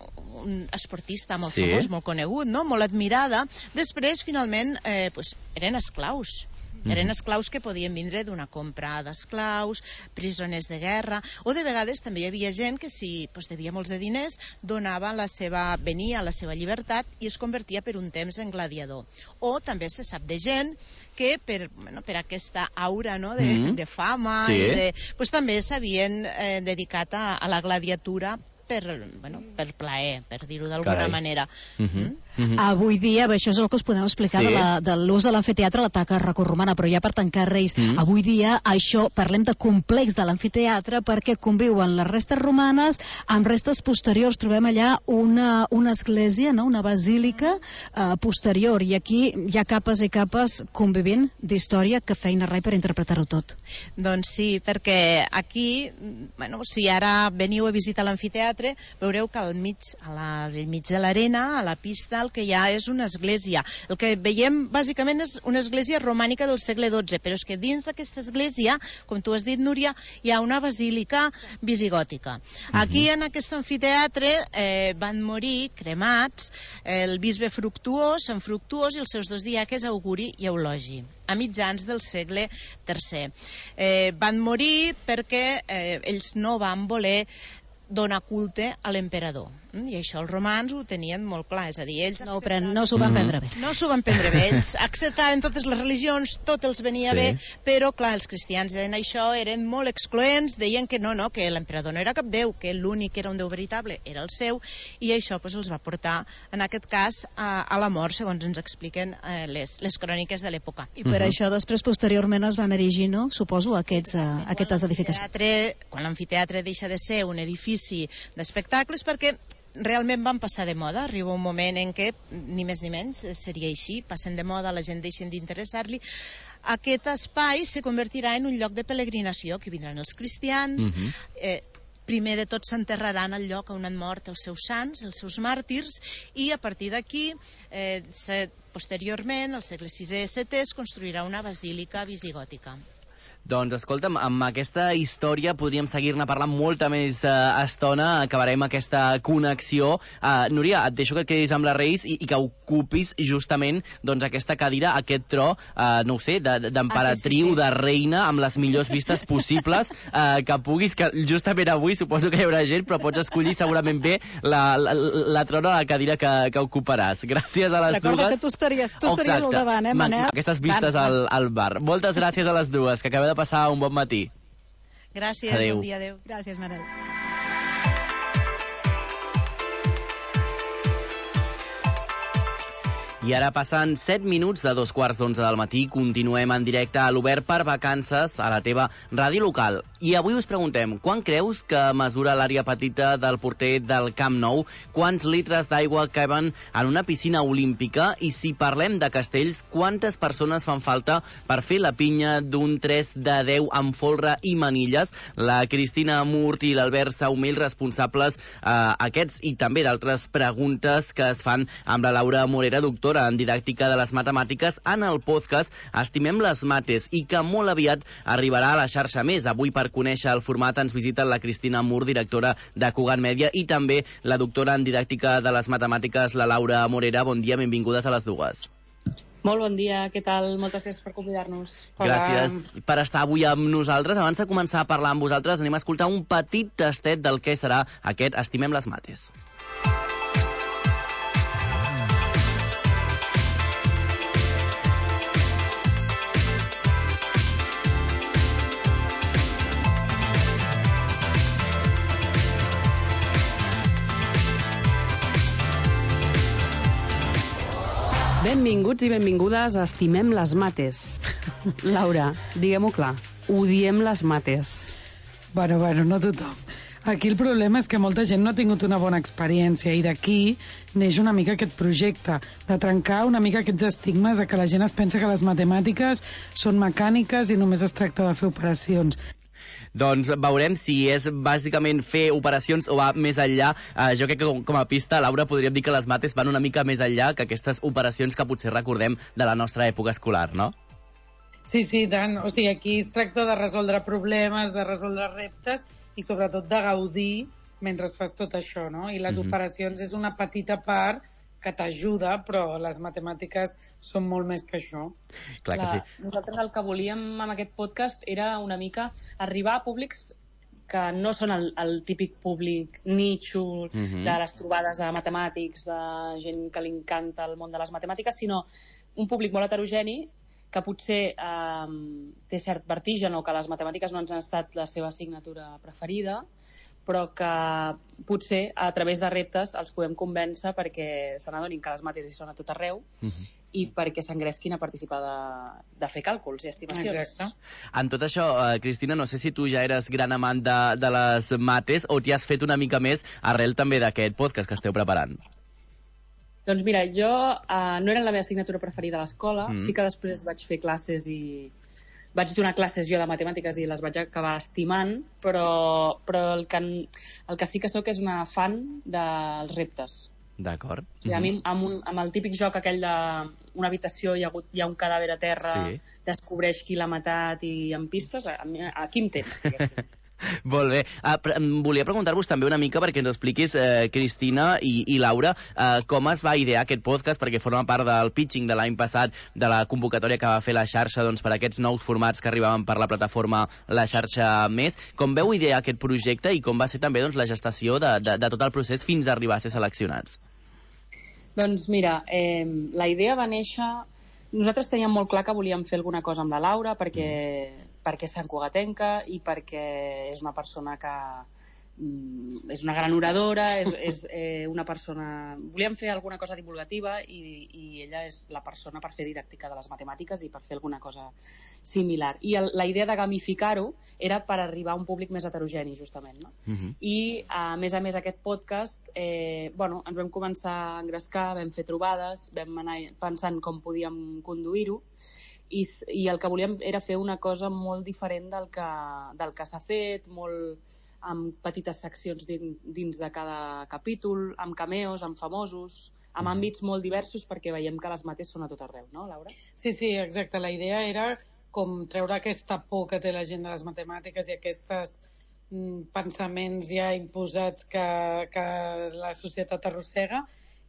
un esportista molt sí. famós, molt conegut, no? Molt admirada, després finalment eh, pues, eren esclaus. Eren esclaus que podien vindre d'una compra d'esclaus, prisoners de guerra, o de vegades també hi havia gent que si pues, devia molts de diners, donava la seva, venia la seva llibertat i es convertia per un temps en gladiador. O també se sap de gent que per, bueno, per aquesta aura, no, de, mm -hmm. de fama, sí. i de, pues, també s'havien eh, dedicat a, a la gladiatura per, bueno, per plaer, per dir-ho d'alguna manera. Uh -huh. mm? Uh -huh. Avui dia, això és el que us podem explicar sí. de, la, de l'ús de l'amfiteatre a la taca grecorromana, però ja per tancar reis, mm. avui dia això, parlem de complex de l'amfiteatre perquè conviuen les restes romanes amb restes posteriors. Trobem allà una, una església, no? Una basílica eh, posterior, i aquí hi ha capes i capes convivint d'història. Que feina, Rai, per interpretar-ho tot. Doncs sí, perquè aquí, bueno, si ara veniu a visitar l'amfiteatre, veureu que al mig, a la, al mig de l'arena, a la pista, el que hi ha és una església. El que veiem bàsicament és una església romànica del segle dotze, però és que dins d'aquesta església, com tu has dit, Núria, hi ha una basílica visigòtica. Aquí, en aquest amfiteatre, eh, van morir cremats el bisbe Fructuós, Sant Fructuós, i els seus dos diaques, Auguri i Eulogi, a mitjans del segle tercer. Eh, van morir perquè eh, ells no van voler donar culte a l'emperador. I això els romans ho tenien molt clar, és a dir, ells no, pren, no s'ho van prendre bé. No s'ho van prendre bé, ells acceptaven totes les religions, tot els venia sí. bé, però clar, els cristians en això eren molt excloents, deien que no, no, que l'emperador no era cap déu, que l'únic que era un déu veritable era el seu, i això pues, els va portar, en aquest cas, a, a la mort, segons ens expliquen eh, les, les cròniques de l'època. I per uh -huh. això després, posteriorment, es van erigir, no?, suposo, aquests, uh, aquestes edificacions. Quan l'amfiteatre deixa de ser un edifici d'espectacles, perquè realment van passar de moda. Arriba un moment en què, ni més ni menys, seria així, passen de moda, la gent deixen d'interessar-li. Aquest espai se convertirà en un lloc de peregrinació, que vindran els cristians, uh-huh. eh, primer de tot s'enterraran al lloc on han mort els seus sants, els seus màrtirs, i a partir d'aquí, eh, posteriorment, al segle sisè i setè, es construirà una basílica visigòtica. Doncs escolta'm, amb aquesta història podríem seguir-ne parlant molta més uh, estona, acabarem aquesta connexió. Uh, Núria, et deixo que et quedis amb la Reis i, i que ocupis justament doncs, aquesta cadira, aquest tro, uh, no ho sé, d'emperatriu, de, ah, sí, sí, sí. de reina, amb les millors vistes possibles, uh, que puguis, que justament avui suposo que hi haurà gent, però pots escollir segurament bé la, la, la trona de la cadira que, que ocuparàs. Gràcies a les Recorda dues. que tu estaries, tu estaries al davant, eh, Manel? Aquestes vistes van, al, al bar. Moltes gràcies a les dues, que acabeu de passar un bon matí. Gràcies, adeu. Bon dia, adeu. Gràcies, Manel. I ara passen set minuts de dos quarts d'onze del matí, continuem en directe a l'Obert per Vacances a la teva ràdio local. I avui us preguntem, quan creus que mesura l'àrea petita del porter del Camp Nou? Quants litres d'aigua caben en una piscina olímpica? I si parlem de castells, quantes persones fan falta per fer la pinya d'un tres de deu amb folre i manilles? La Cristina Murt i l'Albert Saumell, responsables eh, aquests i també d'altres preguntes que es fan amb la Laura Morera, doctora en didàctica de les matemàtiques, en el podcast Estimem les mates, i que molt aviat arribarà a la xarxa més. Avui, per conèixer el format, ens visita la Cristina Mur, directora de Cugat Mèdia, i també la doctora en didàctica de les matemàtiques, la Laura Morera. Bon dia, benvingudes a les dues. Molt bon dia, què tal? Moltes gràcies per convidar-nos. Gràcies per estar avui amb nosaltres. Abans de començar a parlar amb vosaltres, anem a escoltar un petit tastet del que serà aquest Estimem les mates. Benvinguts i benvingudes a Estimem les mates. Laura, diguem-ho clar, odiem les mates. Bueno, bueno, no tothom. Aquí el problema és que molta gent no ha tingut una bona experiència i d'aquí neix una mica aquest projecte, de trencar una mica aquests estigmes de que la gent es pensa que les matemàtiques són mecàniques i només es tracta de fer operacions. Doncs veurem si és bàsicament fer operacions o va més enllà. Uh, jo crec que com, com a pista, Laura, podríem dir que les mates van una mica més enllà que aquestes operacions que potser recordem de la nostra època escolar, no? Sí, sí, tant. O sigui, aquí es tracta de resoldre problemes, de resoldre reptes i sobretot de gaudir mentre fas tot això, no? I les mm-hmm. operacions és una petita part que t'ajuda, però les matemàtiques són molt més que això. Clar que sí. La, nosaltres el que volíem amb aquest podcast era una mica arribar a públics que no són el, el típic públic nicho mm-hmm. de les trobades de matemàtics, de gent que li encanta el món de les matemàtiques, sinó un públic molt heterogeni que potser eh, té cert vertigen o que les matemàtiques no ens han estat la seva assignatura preferida, però que potser a través de reptes els podem convèncer perquè se n'adonin que les mates hi són a tot arreu uh-huh. i perquè s'engresquin a participar de, de fer càlculs i estimacions. Exacte. En tot això, eh, Cristina, no sé si tu ja eres gran amant de, de les mates o t'hi has fet una mica més arrel també d'aquest podcast que esteu preparant. Doncs mira, jo eh, no era la meva assignatura preferida a l'escola, mm. sí que després vaig fer classes i vaig donar classes jo de matemàtiques i les vaig acabar estimant, però, però el, que, el que sí que sóc és una fan dels reptes. D'acord. O sigui, a mi, amb, un, amb el típic joc aquell d'una habitació, hi ha, hagut, hi ha un cadàver a terra, sí. descobreix qui l'ha matat i amb pistes, a, a qui em tens, diguéssim. Molt bé. Ah, pre volia preguntar-vos també una mica perquè ens expliquis, eh, Cristina i, i Laura, eh, com es va idear aquest podcast, perquè forma part del pitching de l'any passat, de la convocatòria que va fer la xarxa doncs, per aquests nous formats que arribaven per la plataforma La Xarxa Més. Com veu idear aquest projecte i com va ser també doncs, la gestació de, de, de tot el procés fins a arribar a ser seleccionats? Doncs mira, eh, la idea va néixer... Nosaltres teníem molt clar que volíem fer alguna cosa amb la Laura perquè... Mm. perquè és santcugatenca i perquè és una persona que mm, és una gran oradora, és, és eh, una persona... Volíem fer alguna cosa divulgativa i, i ella és la persona per fer didàctica de les matemàtiques i per fer alguna cosa similar. I el, la idea de gamificar-ho era per arribar a un públic més heterogeni, justament. No? Uh-huh. I, a més a més, aquest podcast, eh, bueno, ens vam començar a engrescar, vam fer trobades, vam anar pensant com podíem conduir-ho, I, i el que volíem era fer una cosa molt diferent del que, del que s'ha fet, molt amb petites seccions dins, dins de cada capítol, amb cameos, amb famosos, amb àmbits molt diversos perquè veiem que les mates són a tot arreu, no, Laura? Sí, sí, exacte. La idea era com treure aquesta por que té la gent de les matemàtiques i aquests mm, pensaments ja imposats que, que la societat arrossega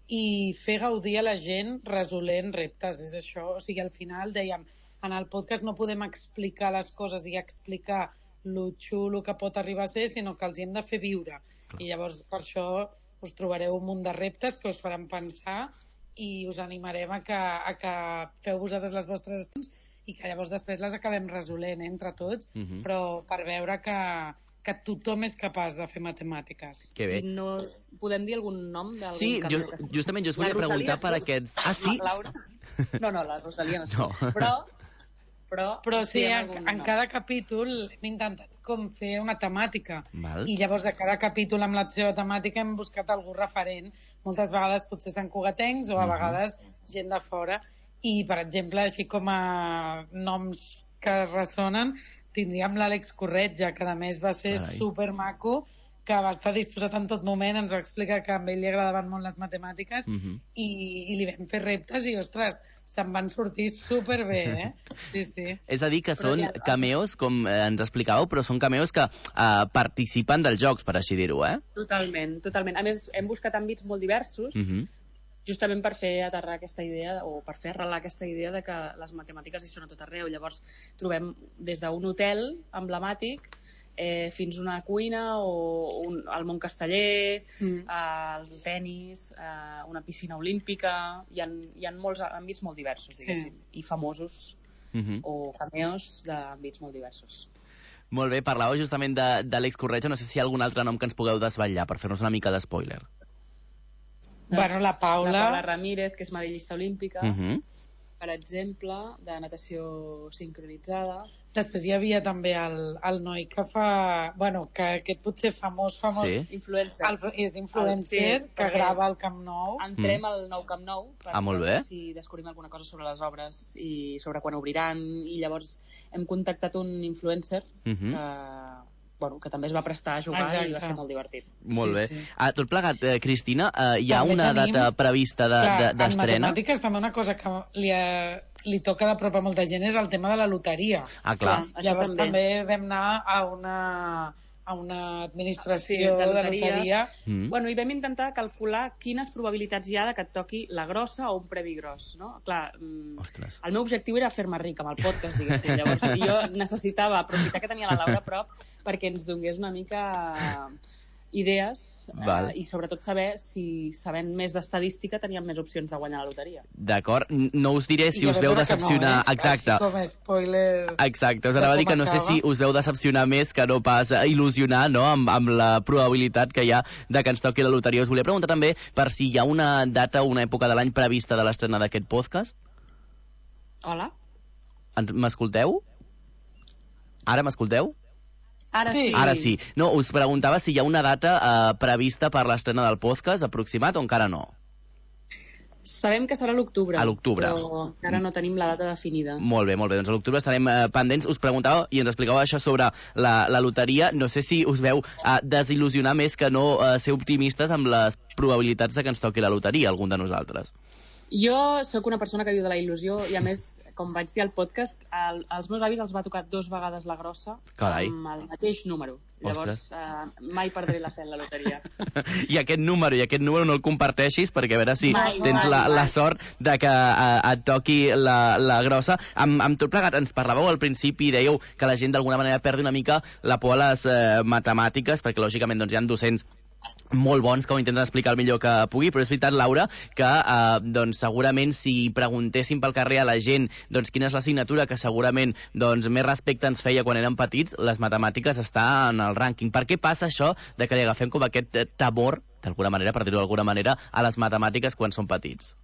i fer gaudir a la gent resolent reptes, és això. O sigui, al final dèiem, en el podcast no podem explicar les coses i explicar lo xulo que pot arribar a ser, sinó que els hi hem de fer viure. I llavors per això us trobareu un munt de reptes que us faran pensar i us animarem a que, a que feu vosaltres les vostres estons i que llavors després les acabem resolent eh, entre tots, uh-huh. però per veure que que tothom és capaç de fer matemàtiques. Que bé. I no podem dir algun nom d'algun sí, jo, camp? justament jo us volia preguntar per aquests... Ah, sí? Laura? No, no, la Rosalia no. no. Però, però, però sí, en, en cada capítol hem intentat com fer una temàtica. Val. I llavors de cada capítol amb la seva temàtica hem buscat algú referent. Moltes vegades potser Sant Cugatencs o a vegades gent de fora. I, per exemple, així com a noms que ressonen, tindríem l'Àlex Corretja, que a més va ser Ai. supermaco, que va estar disposat en tot moment, ens va explicar que a ell li agradaven molt les matemàtiques uh-huh. i, i li vam fer reptes i, ostres, se'n van sortir superbé, eh? Sí, sí. És a dir, que són ja... cameos, com eh, ens explicàveu, però són cameos que eh, participen dels jocs, per així dir-ho, eh? Totalment, totalment. A més, hem buscat àmbits molt diversos, uh-huh. justament per fer aterrar aquesta idea o per fer arrelar aquesta idea de que les matemàtiques hi són a tot arreu. Llavors trobem des d'un hotel emblemàtic eh, fins una cuina o un, el món casteller, mm. eh, el tenis, eh, una piscina olímpica. Hi ha, hi ha molts àmbits molt diversos, diguéssim, sí. i famosos mm-hmm. o cameos d'àmbits molt diversos. Molt bé, parlàveu justament d'Àlex Corretja, no sé si hi ha algun altre nom que ens pugueu desvetllar per fer-nos una mica d'espoiler. atletes. Bueno, la Paula... La Paula Ramírez, que és medallista olímpica, Uh -huh. per exemple, de natació sincronitzada. Després hi havia també el, el noi que fa... Bueno, que aquest potser famós, famós... Sí. Influencer. El, és influencer, sí, que grava al Camp Nou. Entrem mm. al nou Camp Nou per ah, molt bé. si descobrim alguna cosa sobre les obres i sobre quan obriran, i llavors hem contactat un influencer uh -huh. que... Bueno, que també es va prestar a jugar. Exacte. I va ser molt divertit. Molt sí, bé. Sí. Ah, tot plegat, eh, Cristina, eh, hi ha també una tenim, data prevista d'estrena? De, de, en matemàtiques també una cosa que li, ha, li toca de prop a molta gent és el tema de la loteria. Ah, clar. clar llavors també. també vam anar a una, a una administració sí, de, de loteria. Mm. Bueno, i vam intentar calcular quines probabilitats hi ha de que et toqui la grossa o un premi gros, no? Clar, Ostres. El meu objectiu era fer-me ric amb el podcast, diguéssim. Llavors jo necessitava aprofitar que tenia la Laura a prop perquè ens donés una mica idees eh, i sobretot saber si sabent més d'estadística teníem més opcions de guanyar la loteria. D'acord, no us diré si us veu decepcionar... No, eh? Exacte. Com a spoiler... Exacte, us anava a dir que no sé si us veu decepcionar més que no pas il·lusionar, no?, amb, amb la probabilitat que hi ha de que ens toqui la loteria. Us volia preguntar també per si hi ha una data o una època de l'any prevista de l'estrena d'aquest podcast. Hola? M'escolteu? Ara m'escolteu? Ara sí. Ara sí. No, us preguntava si hi ha una data eh, prevista per l'estrena del podcast aproximat o encara no. Sabem que serà a l'octubre. A l'octubre. Però encara no tenim la data definida. Molt bé, molt bé. Doncs a l'octubre estarem eh, pendents. Us preguntava i ens explicava això sobre la, la loteria. No sé si us veu eh, desil·lusionar més que no eh, ser optimistes amb les probabilitats de que ens toqui la loteria, algun de nosaltres. Jo sóc una persona que viu de la il·lusió i, a més, com vaig dir al podcast, el, als meus avis els va tocar dos vegades la grossa. Carai. Amb el mateix número. Llavors, eh, mai perdré la fe en la loteria. I aquest número, i aquest número no el comparteixis, perquè a veure si mai, tens mai, la, mai. la sort de que eh, et toqui la, la grossa. Amb, amb tot plegat, ens parlàveu al principi i dèieu que la gent d'alguna manera perdi una mica la por a les eh, matemàtiques, perquè lògicament doncs, hi ha docents molt bons que ho intenten explicar el millor que pugui, però és veritat, Laura, que eh, doncs, segurament si preguntéssim pel carrer a la gent doncs, quina és l'assignatura que segurament doncs, més respecte ens feia quan érem petits, les matemàtiques està en el rànquing. Per què passa això de que li agafem com aquest temor, d'alguna manera, per dir-ho d'alguna manera, a les matemàtiques quan som petits?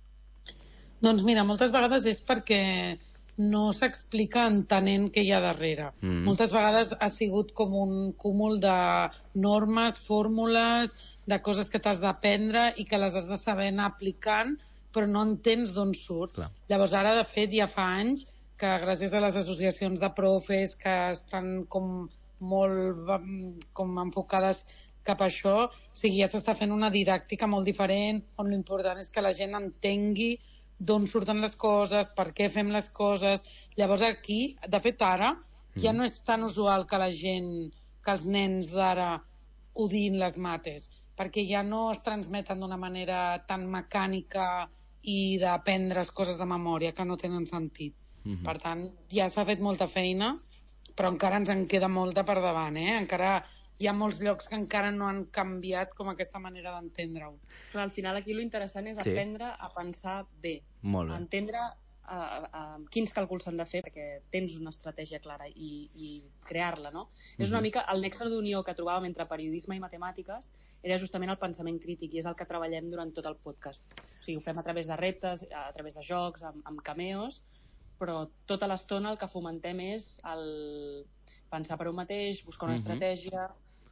Doncs mira, moltes vegades és perquè no s'explica entenent què hi ha darrere. Mm. Moltes vegades ha sigut com un cúmul de normes, fórmules, de coses que t'has d'aprendre i que les has de saber anar aplicant, però no entens d'on surt. Clar. Llavors ara, de fet, ja fa anys que gràcies a les associacions de profes que estan com molt com enfocades cap a això, o sigui, ja s'està fent una didàctica molt diferent, on l'important és que la gent entengui d'on surten les coses, per què fem les coses. Llavors aquí, de fet ara, mm. ja no és tan usual que la gent, que els nens d'ara odien les mates, perquè ja no es transmeten d'una manera tan mecànica i d'aprendre coses de memòria que no tenen sentit. Mm-hmm. Per tant, ja s'ha fet molta feina, però encara ens en queda molta per davant, eh? Encara hi ha molts llocs que encara no han canviat com aquesta manera d'entendre-ho. Clar, al final aquí l'interessant és sí. aprendre a pensar bé. Molt bé. Entendre uh, uh, quins càlculs s'han de fer perquè tens una estratègia clara i, i crear-la, no? Mm-hmm. És una mica el nexe d'unió que trobàvem entre periodisme i matemàtiques era justament el pensament crític i és el que treballem durant tot el podcast. O sigui, ho fem a través de reptes, a través de jocs, amb, amb cameos, però tota l'estona el que fomentem és el pensar per un mateix, buscar una mm-hmm. estratègia.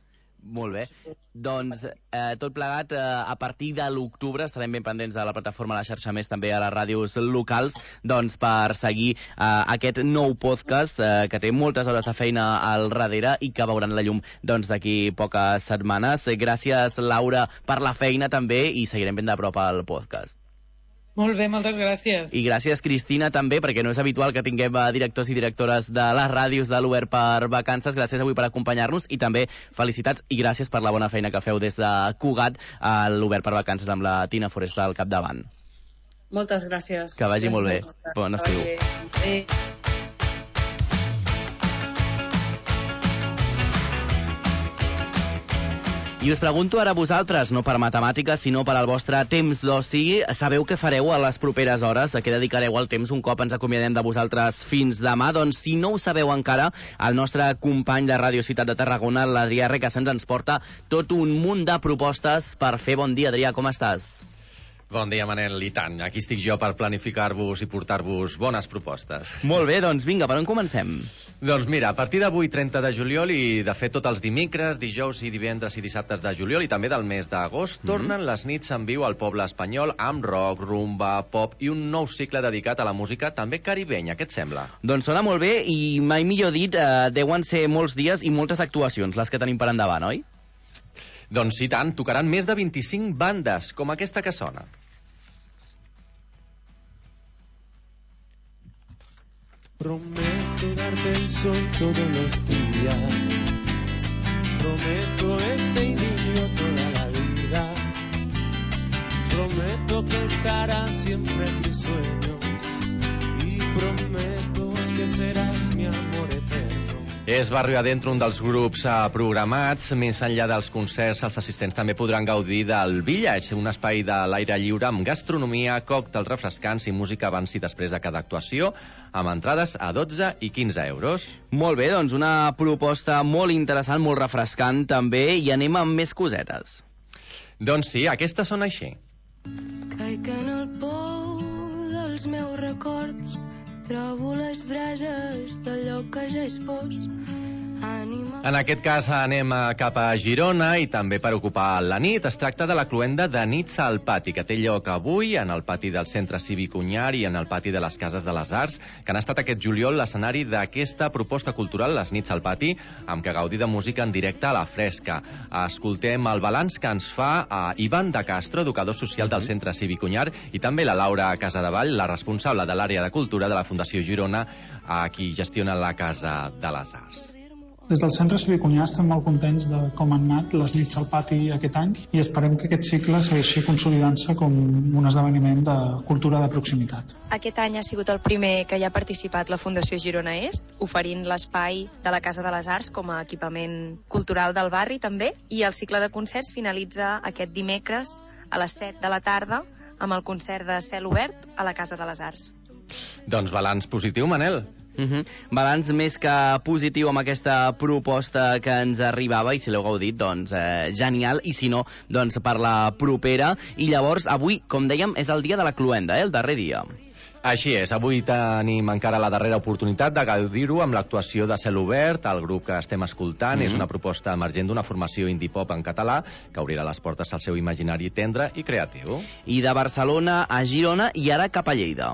Molt bé. Doncs eh, tot plegat, eh, a partir de l'octubre estarem ben pendents de la plataforma La Xarxa Més, també a les ràdios locals, doncs per seguir eh, aquest nou podcast eh, que té moltes hores de feina al darrere i que veuran la llum doncs d'aquí poques setmanes. Gràcies, Laura, per la feina també i seguirem ben de prop al podcast. Molt bé, moltes gràcies. I gràcies, Cristina, també, perquè no és habitual que tinguem directors i directores de les ràdios de l'Obert per Vacances. Gràcies avui per acompanyar-nos i també felicitats i gràcies per la bona feina que feu des de Cugat a l'Obert per Vacances amb la Tina Foresta al capdavant. Moltes gràcies. Que vagi gràcies. molt bé. Bon estiu. Bé. I us pregunto ara a vosaltres, no per matemàtiques, sinó per al vostre temps d'oci. Sabeu què fareu a les properes hores? A què dedicareu el temps un cop ens acomiadem de vosaltres fins demà? Doncs si no ho sabeu encara, el nostre company de Ràdio Ciutat de Tarragona, l'Adrià Recasens, ens porta tot un munt de propostes per fer bon dia. Adrià, com estàs? Bon dia, Manel, i tant. Aquí estic jo per planificar-vos i portar-vos bones propostes. Molt bé, doncs vinga, per on comencem? Doncs mira, a partir d'avui, trenta de juliol, i de fet tots els dimecres, dijous i divendres i dissabtes de juliol, i també del mes d'agost, tornen mm -hmm. les nits en viu al poble espanyol amb rock, rumba, pop i un nou cicle dedicat a la música també caribenya. Què et sembla? Doncs sona molt bé i mai millor dit, eh, deuen ser molts dies i moltes actuacions les que tenim per endavant, oi? Doncs sí, tant, tocaran més de vint-i-cinc bandes, com aquesta que sona. Prometo darte el sol todos los días. Prometo este idilio toda la vida. Prometo que estarás siempre en mis sueños. Y prometo que serás mi amor eterno. És Barrio Adentro, un dels grups eh, programats. Més enllà dels concerts, els assistents també podran gaudir del Village, un espai de l'aire lliure amb gastronomia, còctels refrescants i música abans i després de cada actuació, amb entrades a dotze i quinze euros. Molt bé, doncs una proposta molt interessant, molt refrescant també, i anem amb més cosetes. Doncs sí, aquesta sona així. Caic en el pou dels meus records, trobo les brases d'allò que ja és fos. Ànima... En aquest cas anem cap a Girona i també per ocupar la nit. Es tracta de la cloenda de Nits al Pati, que té lloc avui en el pati del Centre Cívic Unyar i en el pati de les Cases de les Arts, que han estat aquest juliol l'escenari d'aquesta proposta cultural, les Nits al Pati, amb què gaudir de música en directe a la fresca. Escoltem el balanç que ens fa a Ivan de Castro, educador social del Centre Cívic Unyar, i també la Laura Casadevall, la responsable de l'àrea de cultura de la Fundació Girona, a qui gestiona la Casa de les Arts. Des del Centre Cívic Unyar estem molt contents de com han anat les nits al pati aquest any i esperem que aquest cicle segueixi consolidant-se com un esdeveniment de cultura de proximitat. Aquest any ha sigut el primer que hi ha participat la Fundació Girona Est, oferint l'espai de la Casa de les Arts com a equipament cultural del barri també, i el cicle de concerts finalitza aquest dimecres a les set de la tarda amb el concert de Cel Obert a la Casa de les Arts. Doncs balanç positiu, Manel. Uh -huh. Balanç més que positiu amb aquesta proposta que ens arribava, i si l'heu gaudit, doncs eh, genial, i si no, doncs per la propera. I llavors, avui, com dèiem, és el dia de la cloenda, eh, el darrer dia. Així és, avui tenim encara la darrera oportunitat de gaudir-ho amb l'actuació de Cel Obert, el grup que estem escoltant. Mm-hmm. És una proposta emergent d'una formació indie pop en català que obrirà les portes al seu imaginari tendre i creatiu. I de Barcelona a Girona i ara cap a Lleida.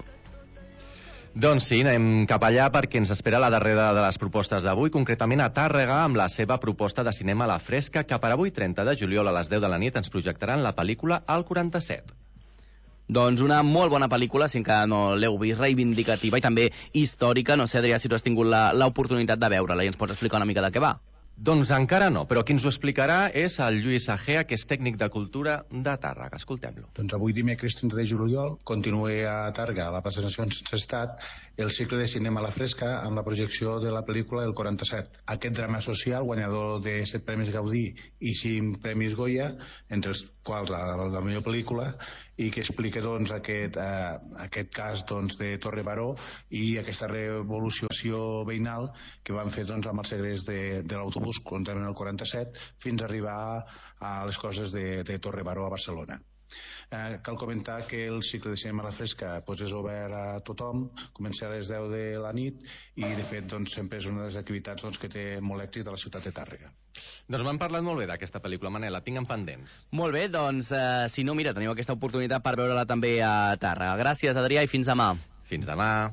Doncs sí, anem cap allà perquè ens espera la darrera de les propostes d'avui, concretament a Tàrrega, amb la seva proposta de cinema a la fresca, que per avui, trenta de juliol, a les deu de la nit, ens projectaran la pel·lícula El quaranta-set. Doncs una molt bona pel·lícula, si encara no l'heu vist, reivindicativa i també històrica. No sé, Adrià, si tu has tingut l'oportunitat de veure-la i ens pots explicar una mica de què va. Doncs encara no, però qui ens ho explicarà és el Lluís Agea, que és tècnic de cultura de Tàrrega. Escoltem-lo. Doncs avui, dimecres trenta de juliol, continua a Tàrrega, a la plaça Nacions sense Estat, el cicle de cinema a la fresca amb la projecció de la pel·lícula El quaranta-set. Aquest drama social, guanyador de set premis Gaudí i cinc premis Goya, entre els quals la, la millor pel·lícula, i que explica doncs, aquest, eh, aquest cas doncs, de Torre Baró i aquesta revolució veïnal que van fer doncs, amb els segrets de, de l'autobús contrament el quaranta-set fins a arribar a les coses de, de Torre Baró a Barcelona. Eh, cal comentar que el cicle de cinema a la fresca doncs, és obert a tothom, comença a les deu de la nit i de fet doncs, sempre és una de les activitats doncs, que té molt èxit a la ciutat de Tàrrega. Doncs m'han parlat molt bé d'aquesta pel·lícula, Manel, la tinc en pendents. Molt bé, doncs eh, si no, mira, teniu aquesta oportunitat per veure-la també a Tàrrega. Gràcies, Adrià, i fins demà. Fins demà.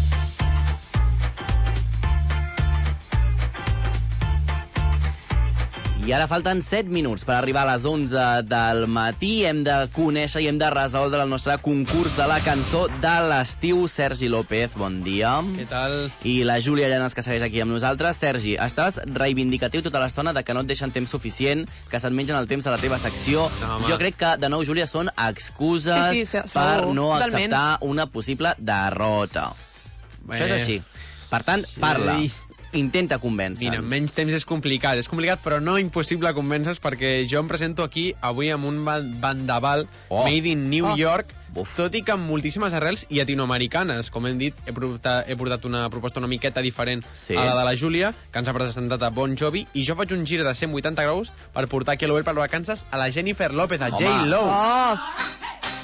I ara falten set minuts per arribar a les onze del matí. Hem de conèixer i hem de resoldre el nostre concurs de la cançó de l'estiu. Sergi López, bon dia. Què tal? I la Júlia Llanes, que segueix aquí amb nosaltres. Sergi, estàs reivindicatiu tota l'estona de que no et deixen temps suficient, que se't mengen el temps a la teva secció. No, jo crec que, de nou, Júlia, són excuses sí, sí, per no acceptar una possible derrota. Bé. Això és així. Per tant, parla. Sí. Intenta convèncer-nos. Mira, menys temps és complicat. És complicat, però no impossible convèncer-nos, perquè jo em presento aquí avui amb un bandaval oh. made in New oh. York, Uf. tot i que amb moltíssimes arrels llatinoamericanes. Com hem dit, he portat, he portat una proposta una miqueta diferent sí. a la de la Júlia, que ens ha presentat a Bon Jovi, i jo faig un gir de cent vuitanta graus per portar aquí a l'Obert per vacances a la Jennifer López, a J-Lo. Oh.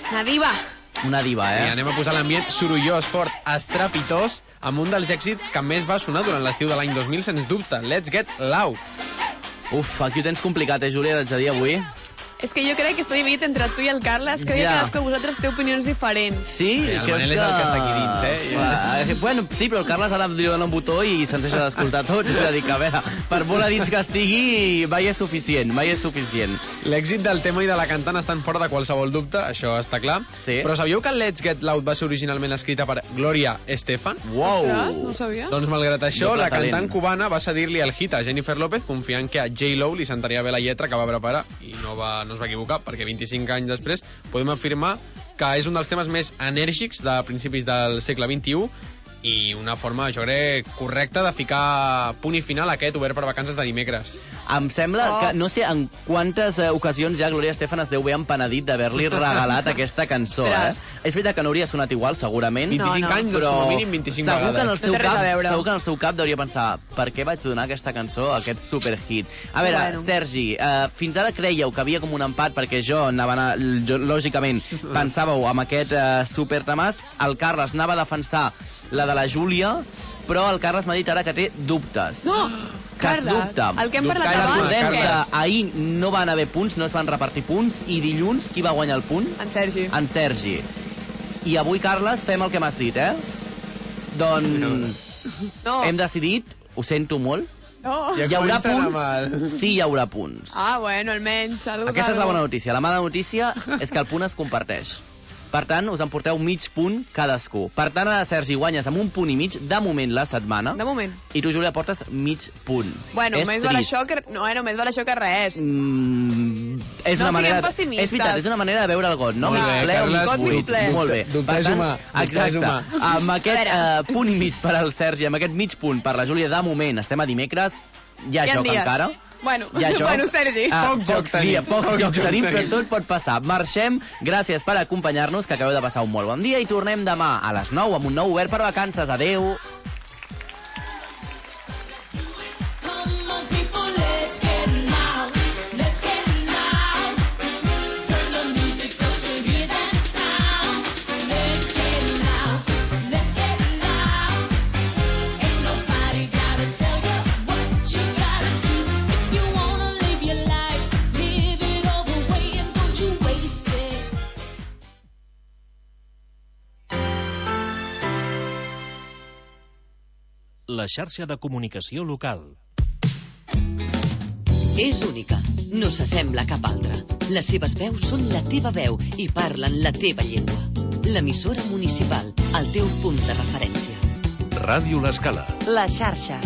Una diva. Una diva, eh? Sí, anem a posar l'ambient sorollós, fort, estrepitós, amb un dels èxits que més va sonar durant l'estiu de l'any dos mil, sens dubte. Let's Get Loud. Uf, aquí ho tens complicat, eh, Júlia, d'haig de dir avui. És que jo crec que està dividit entre tu i el Carles. Crec Ja. que cadascú de vosaltres té opinions diferents. Sí? Sí, el creus Manel és el que està aquí dins, eh? Va, bueno, sí, però el Carles ara li dona un botó i se'ns deixa d'escoltar tots. És a dir, que a veure, per molt a dins que estigui, mai és suficient, mai és suficient. L'èxit del tema i de la cantant estan fora de qualsevol dubte, això està clar. Sí. Però sabíeu que Let's Get Loud va ser originalment escrita per Gloria Estefan? Wow! Ostres, no ho sabia. Doncs malgrat això, Doble la cantant talent. cubana va cedir-li el hit a Jennifer López confiant que a J-Lo li sentaria bé la lletra que va preparar i no, va, no es va equivocar, perquè vint-i-cinc anys després podem afirmar que és un dels temes més enèrgics de principis del segle vint-i-u i una forma, jo crec, correcta de ficar punt i final a aquest obert per vacances de dimecres. Em sembla Oh. que, no sé en quantes eh, ocasions ja Gloria Estefan es deu haver empenedit d'haver-li regalat aquesta cançó, eh? Ostres. És veritat que no hauria sonat igual, segurament. vint-i-cinc No, no. anys, doncs Però com a mínim vint-i-cinc segur que en el vegades. seu No té res cap, a veure. segur que en el seu cap deuria pensar per què vaig donar aquesta cançó, aquest superhit. A veure, Bueno. Sergi, eh, fins ara creieu que havia com un empat perquè jo anava a anar, jo, lògicament, pensàveu amb aquest eh, supertemàs, el Carles anava a defensar la de la Júlia, però el Carles m'ha dit ara que té dubtes. No! Que es Carles, dubta. el que hem parlat Dubte. abans, Recordem què que és? ahir no van haver punts, no es van repartir punts, i dilluns qui va guanyar el punt? En Sergi. En Sergi. I avui, Carles, fem el que m'has dit, eh? Doncs No. hem decidit, ho sento molt, No. hi haurà comencen amb punts? el- Sí, hi haurà punts. Ah, bueno, almenys. Algo Aquesta és la d'algo. bona notícia. La mala notícia és que el punt es comparteix. Per tant, us emporteu mig punt cadascú. Per tant, ara, Sergi, guanyes amb un punt i mig, de moment, la setmana. De moment. I tu, Júlia, portes mig punt. Bueno, és més val trist. això que... No, eh, no, més val això que res. Mm, és No una manera, siguem pessimistes. és veritat, és una manera de veure el got, no? Molt Mig bé, ple o Carles, mig got mig buit. ple. Molt bé. Dubte Per és tant, humà, dubte és exacte. humà. Amb aquest A veure. uh, punt i mig per al Sergi, amb aquest mig punt per la Júlia, de moment, estem a dimecres, hi ha Hi ha joc dies. encara. Bueno, Hi ha joc. bueno, Sergi. Ah, Poc joc pocs tenim, dies, pocs poc jocs joc tenim, però tenim. tot pot passar. Marxem, gràcies per acompanyar-nos, que acabeu de passar un molt bon dia, i tornem demà a les nou amb un nou obert per vacances. Adeu. La xarxa de comunicació local. És única, no s'assembla a cap altra. Les seves veus són la teva veu i parlen la teva llengua. L'emissora municipal, el teu punt de referència. Ràdio L'Escala. La xarxa.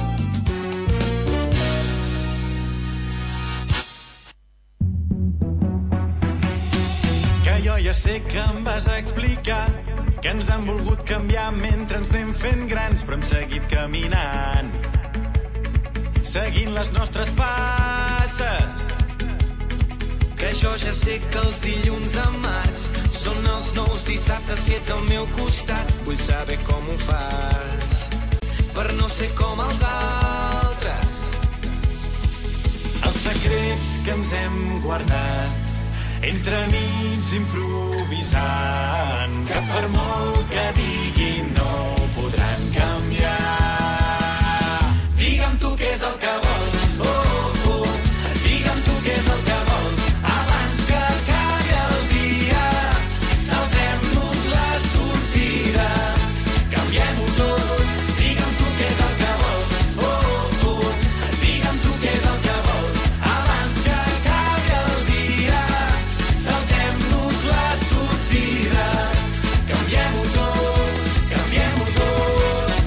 Que jo ja sé que em vas a explicar que ens han volgut canviar mentre ens anem fent grans, però hem seguit caminant, seguint les nostres passes. Que jo ja sé que els dilluns amargs són els nous dissabtes si ets al meu costat. Vull saber com ho fas per no ser com els altres. Els secrets que ens hem guardat entre nits improvisant, que per molt que diguin no ho podran canviar. Digue'm tu què és el que vols, oh, oh, oh. Digue'm tu què és el que vols, abans que acabi el dia. Saltem-nos la sortida, canviem-ho tot. Digue'm tu què és el que vols, oh, oh, oh. Digue'm tu què és el que vols, abans que acabi el dia. Saltem-nos la sortida, canviem-ho tot, canviem-ho tot.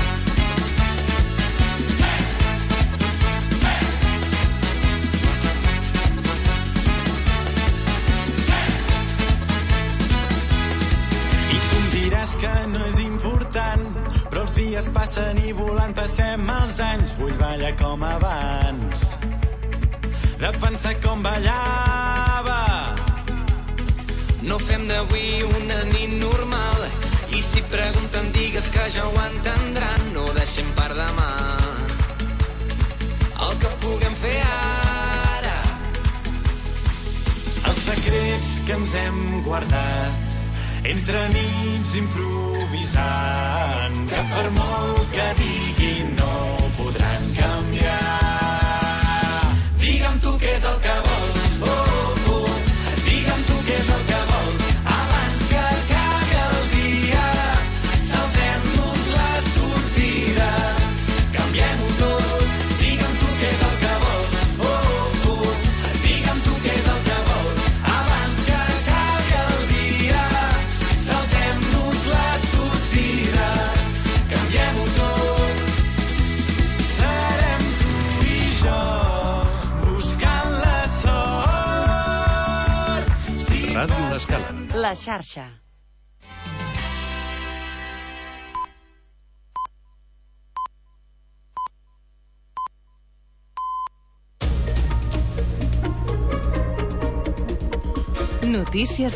I tu em diràs que no és important, però els dies passen i volant passem els anys. Vull ballar com abans, de pensar com ballava. No fem d'avui una nit normal, i si pregunten digues que ja ho entendran. No deixem per demà el que puguem fer ara. Els secrets secrets que ens hem guardat entre nits improvisant, que per molt que diguin no podran canviar. Digue'm tu què és el que vols, oh, oh, digue'm tu què és el que vols, abans que acabi el dia, saltem-nos la sortida, canviem-ho tot, digue'm tu què és el que vols, oh, oh, digue'm tu què és el que vols, abans que acabi el dia, saltem-nos la sortida, canviem-ho tot, serem tu i jo, buscant la sort. Si Ràdio L'Escala. La xarxa. Notícies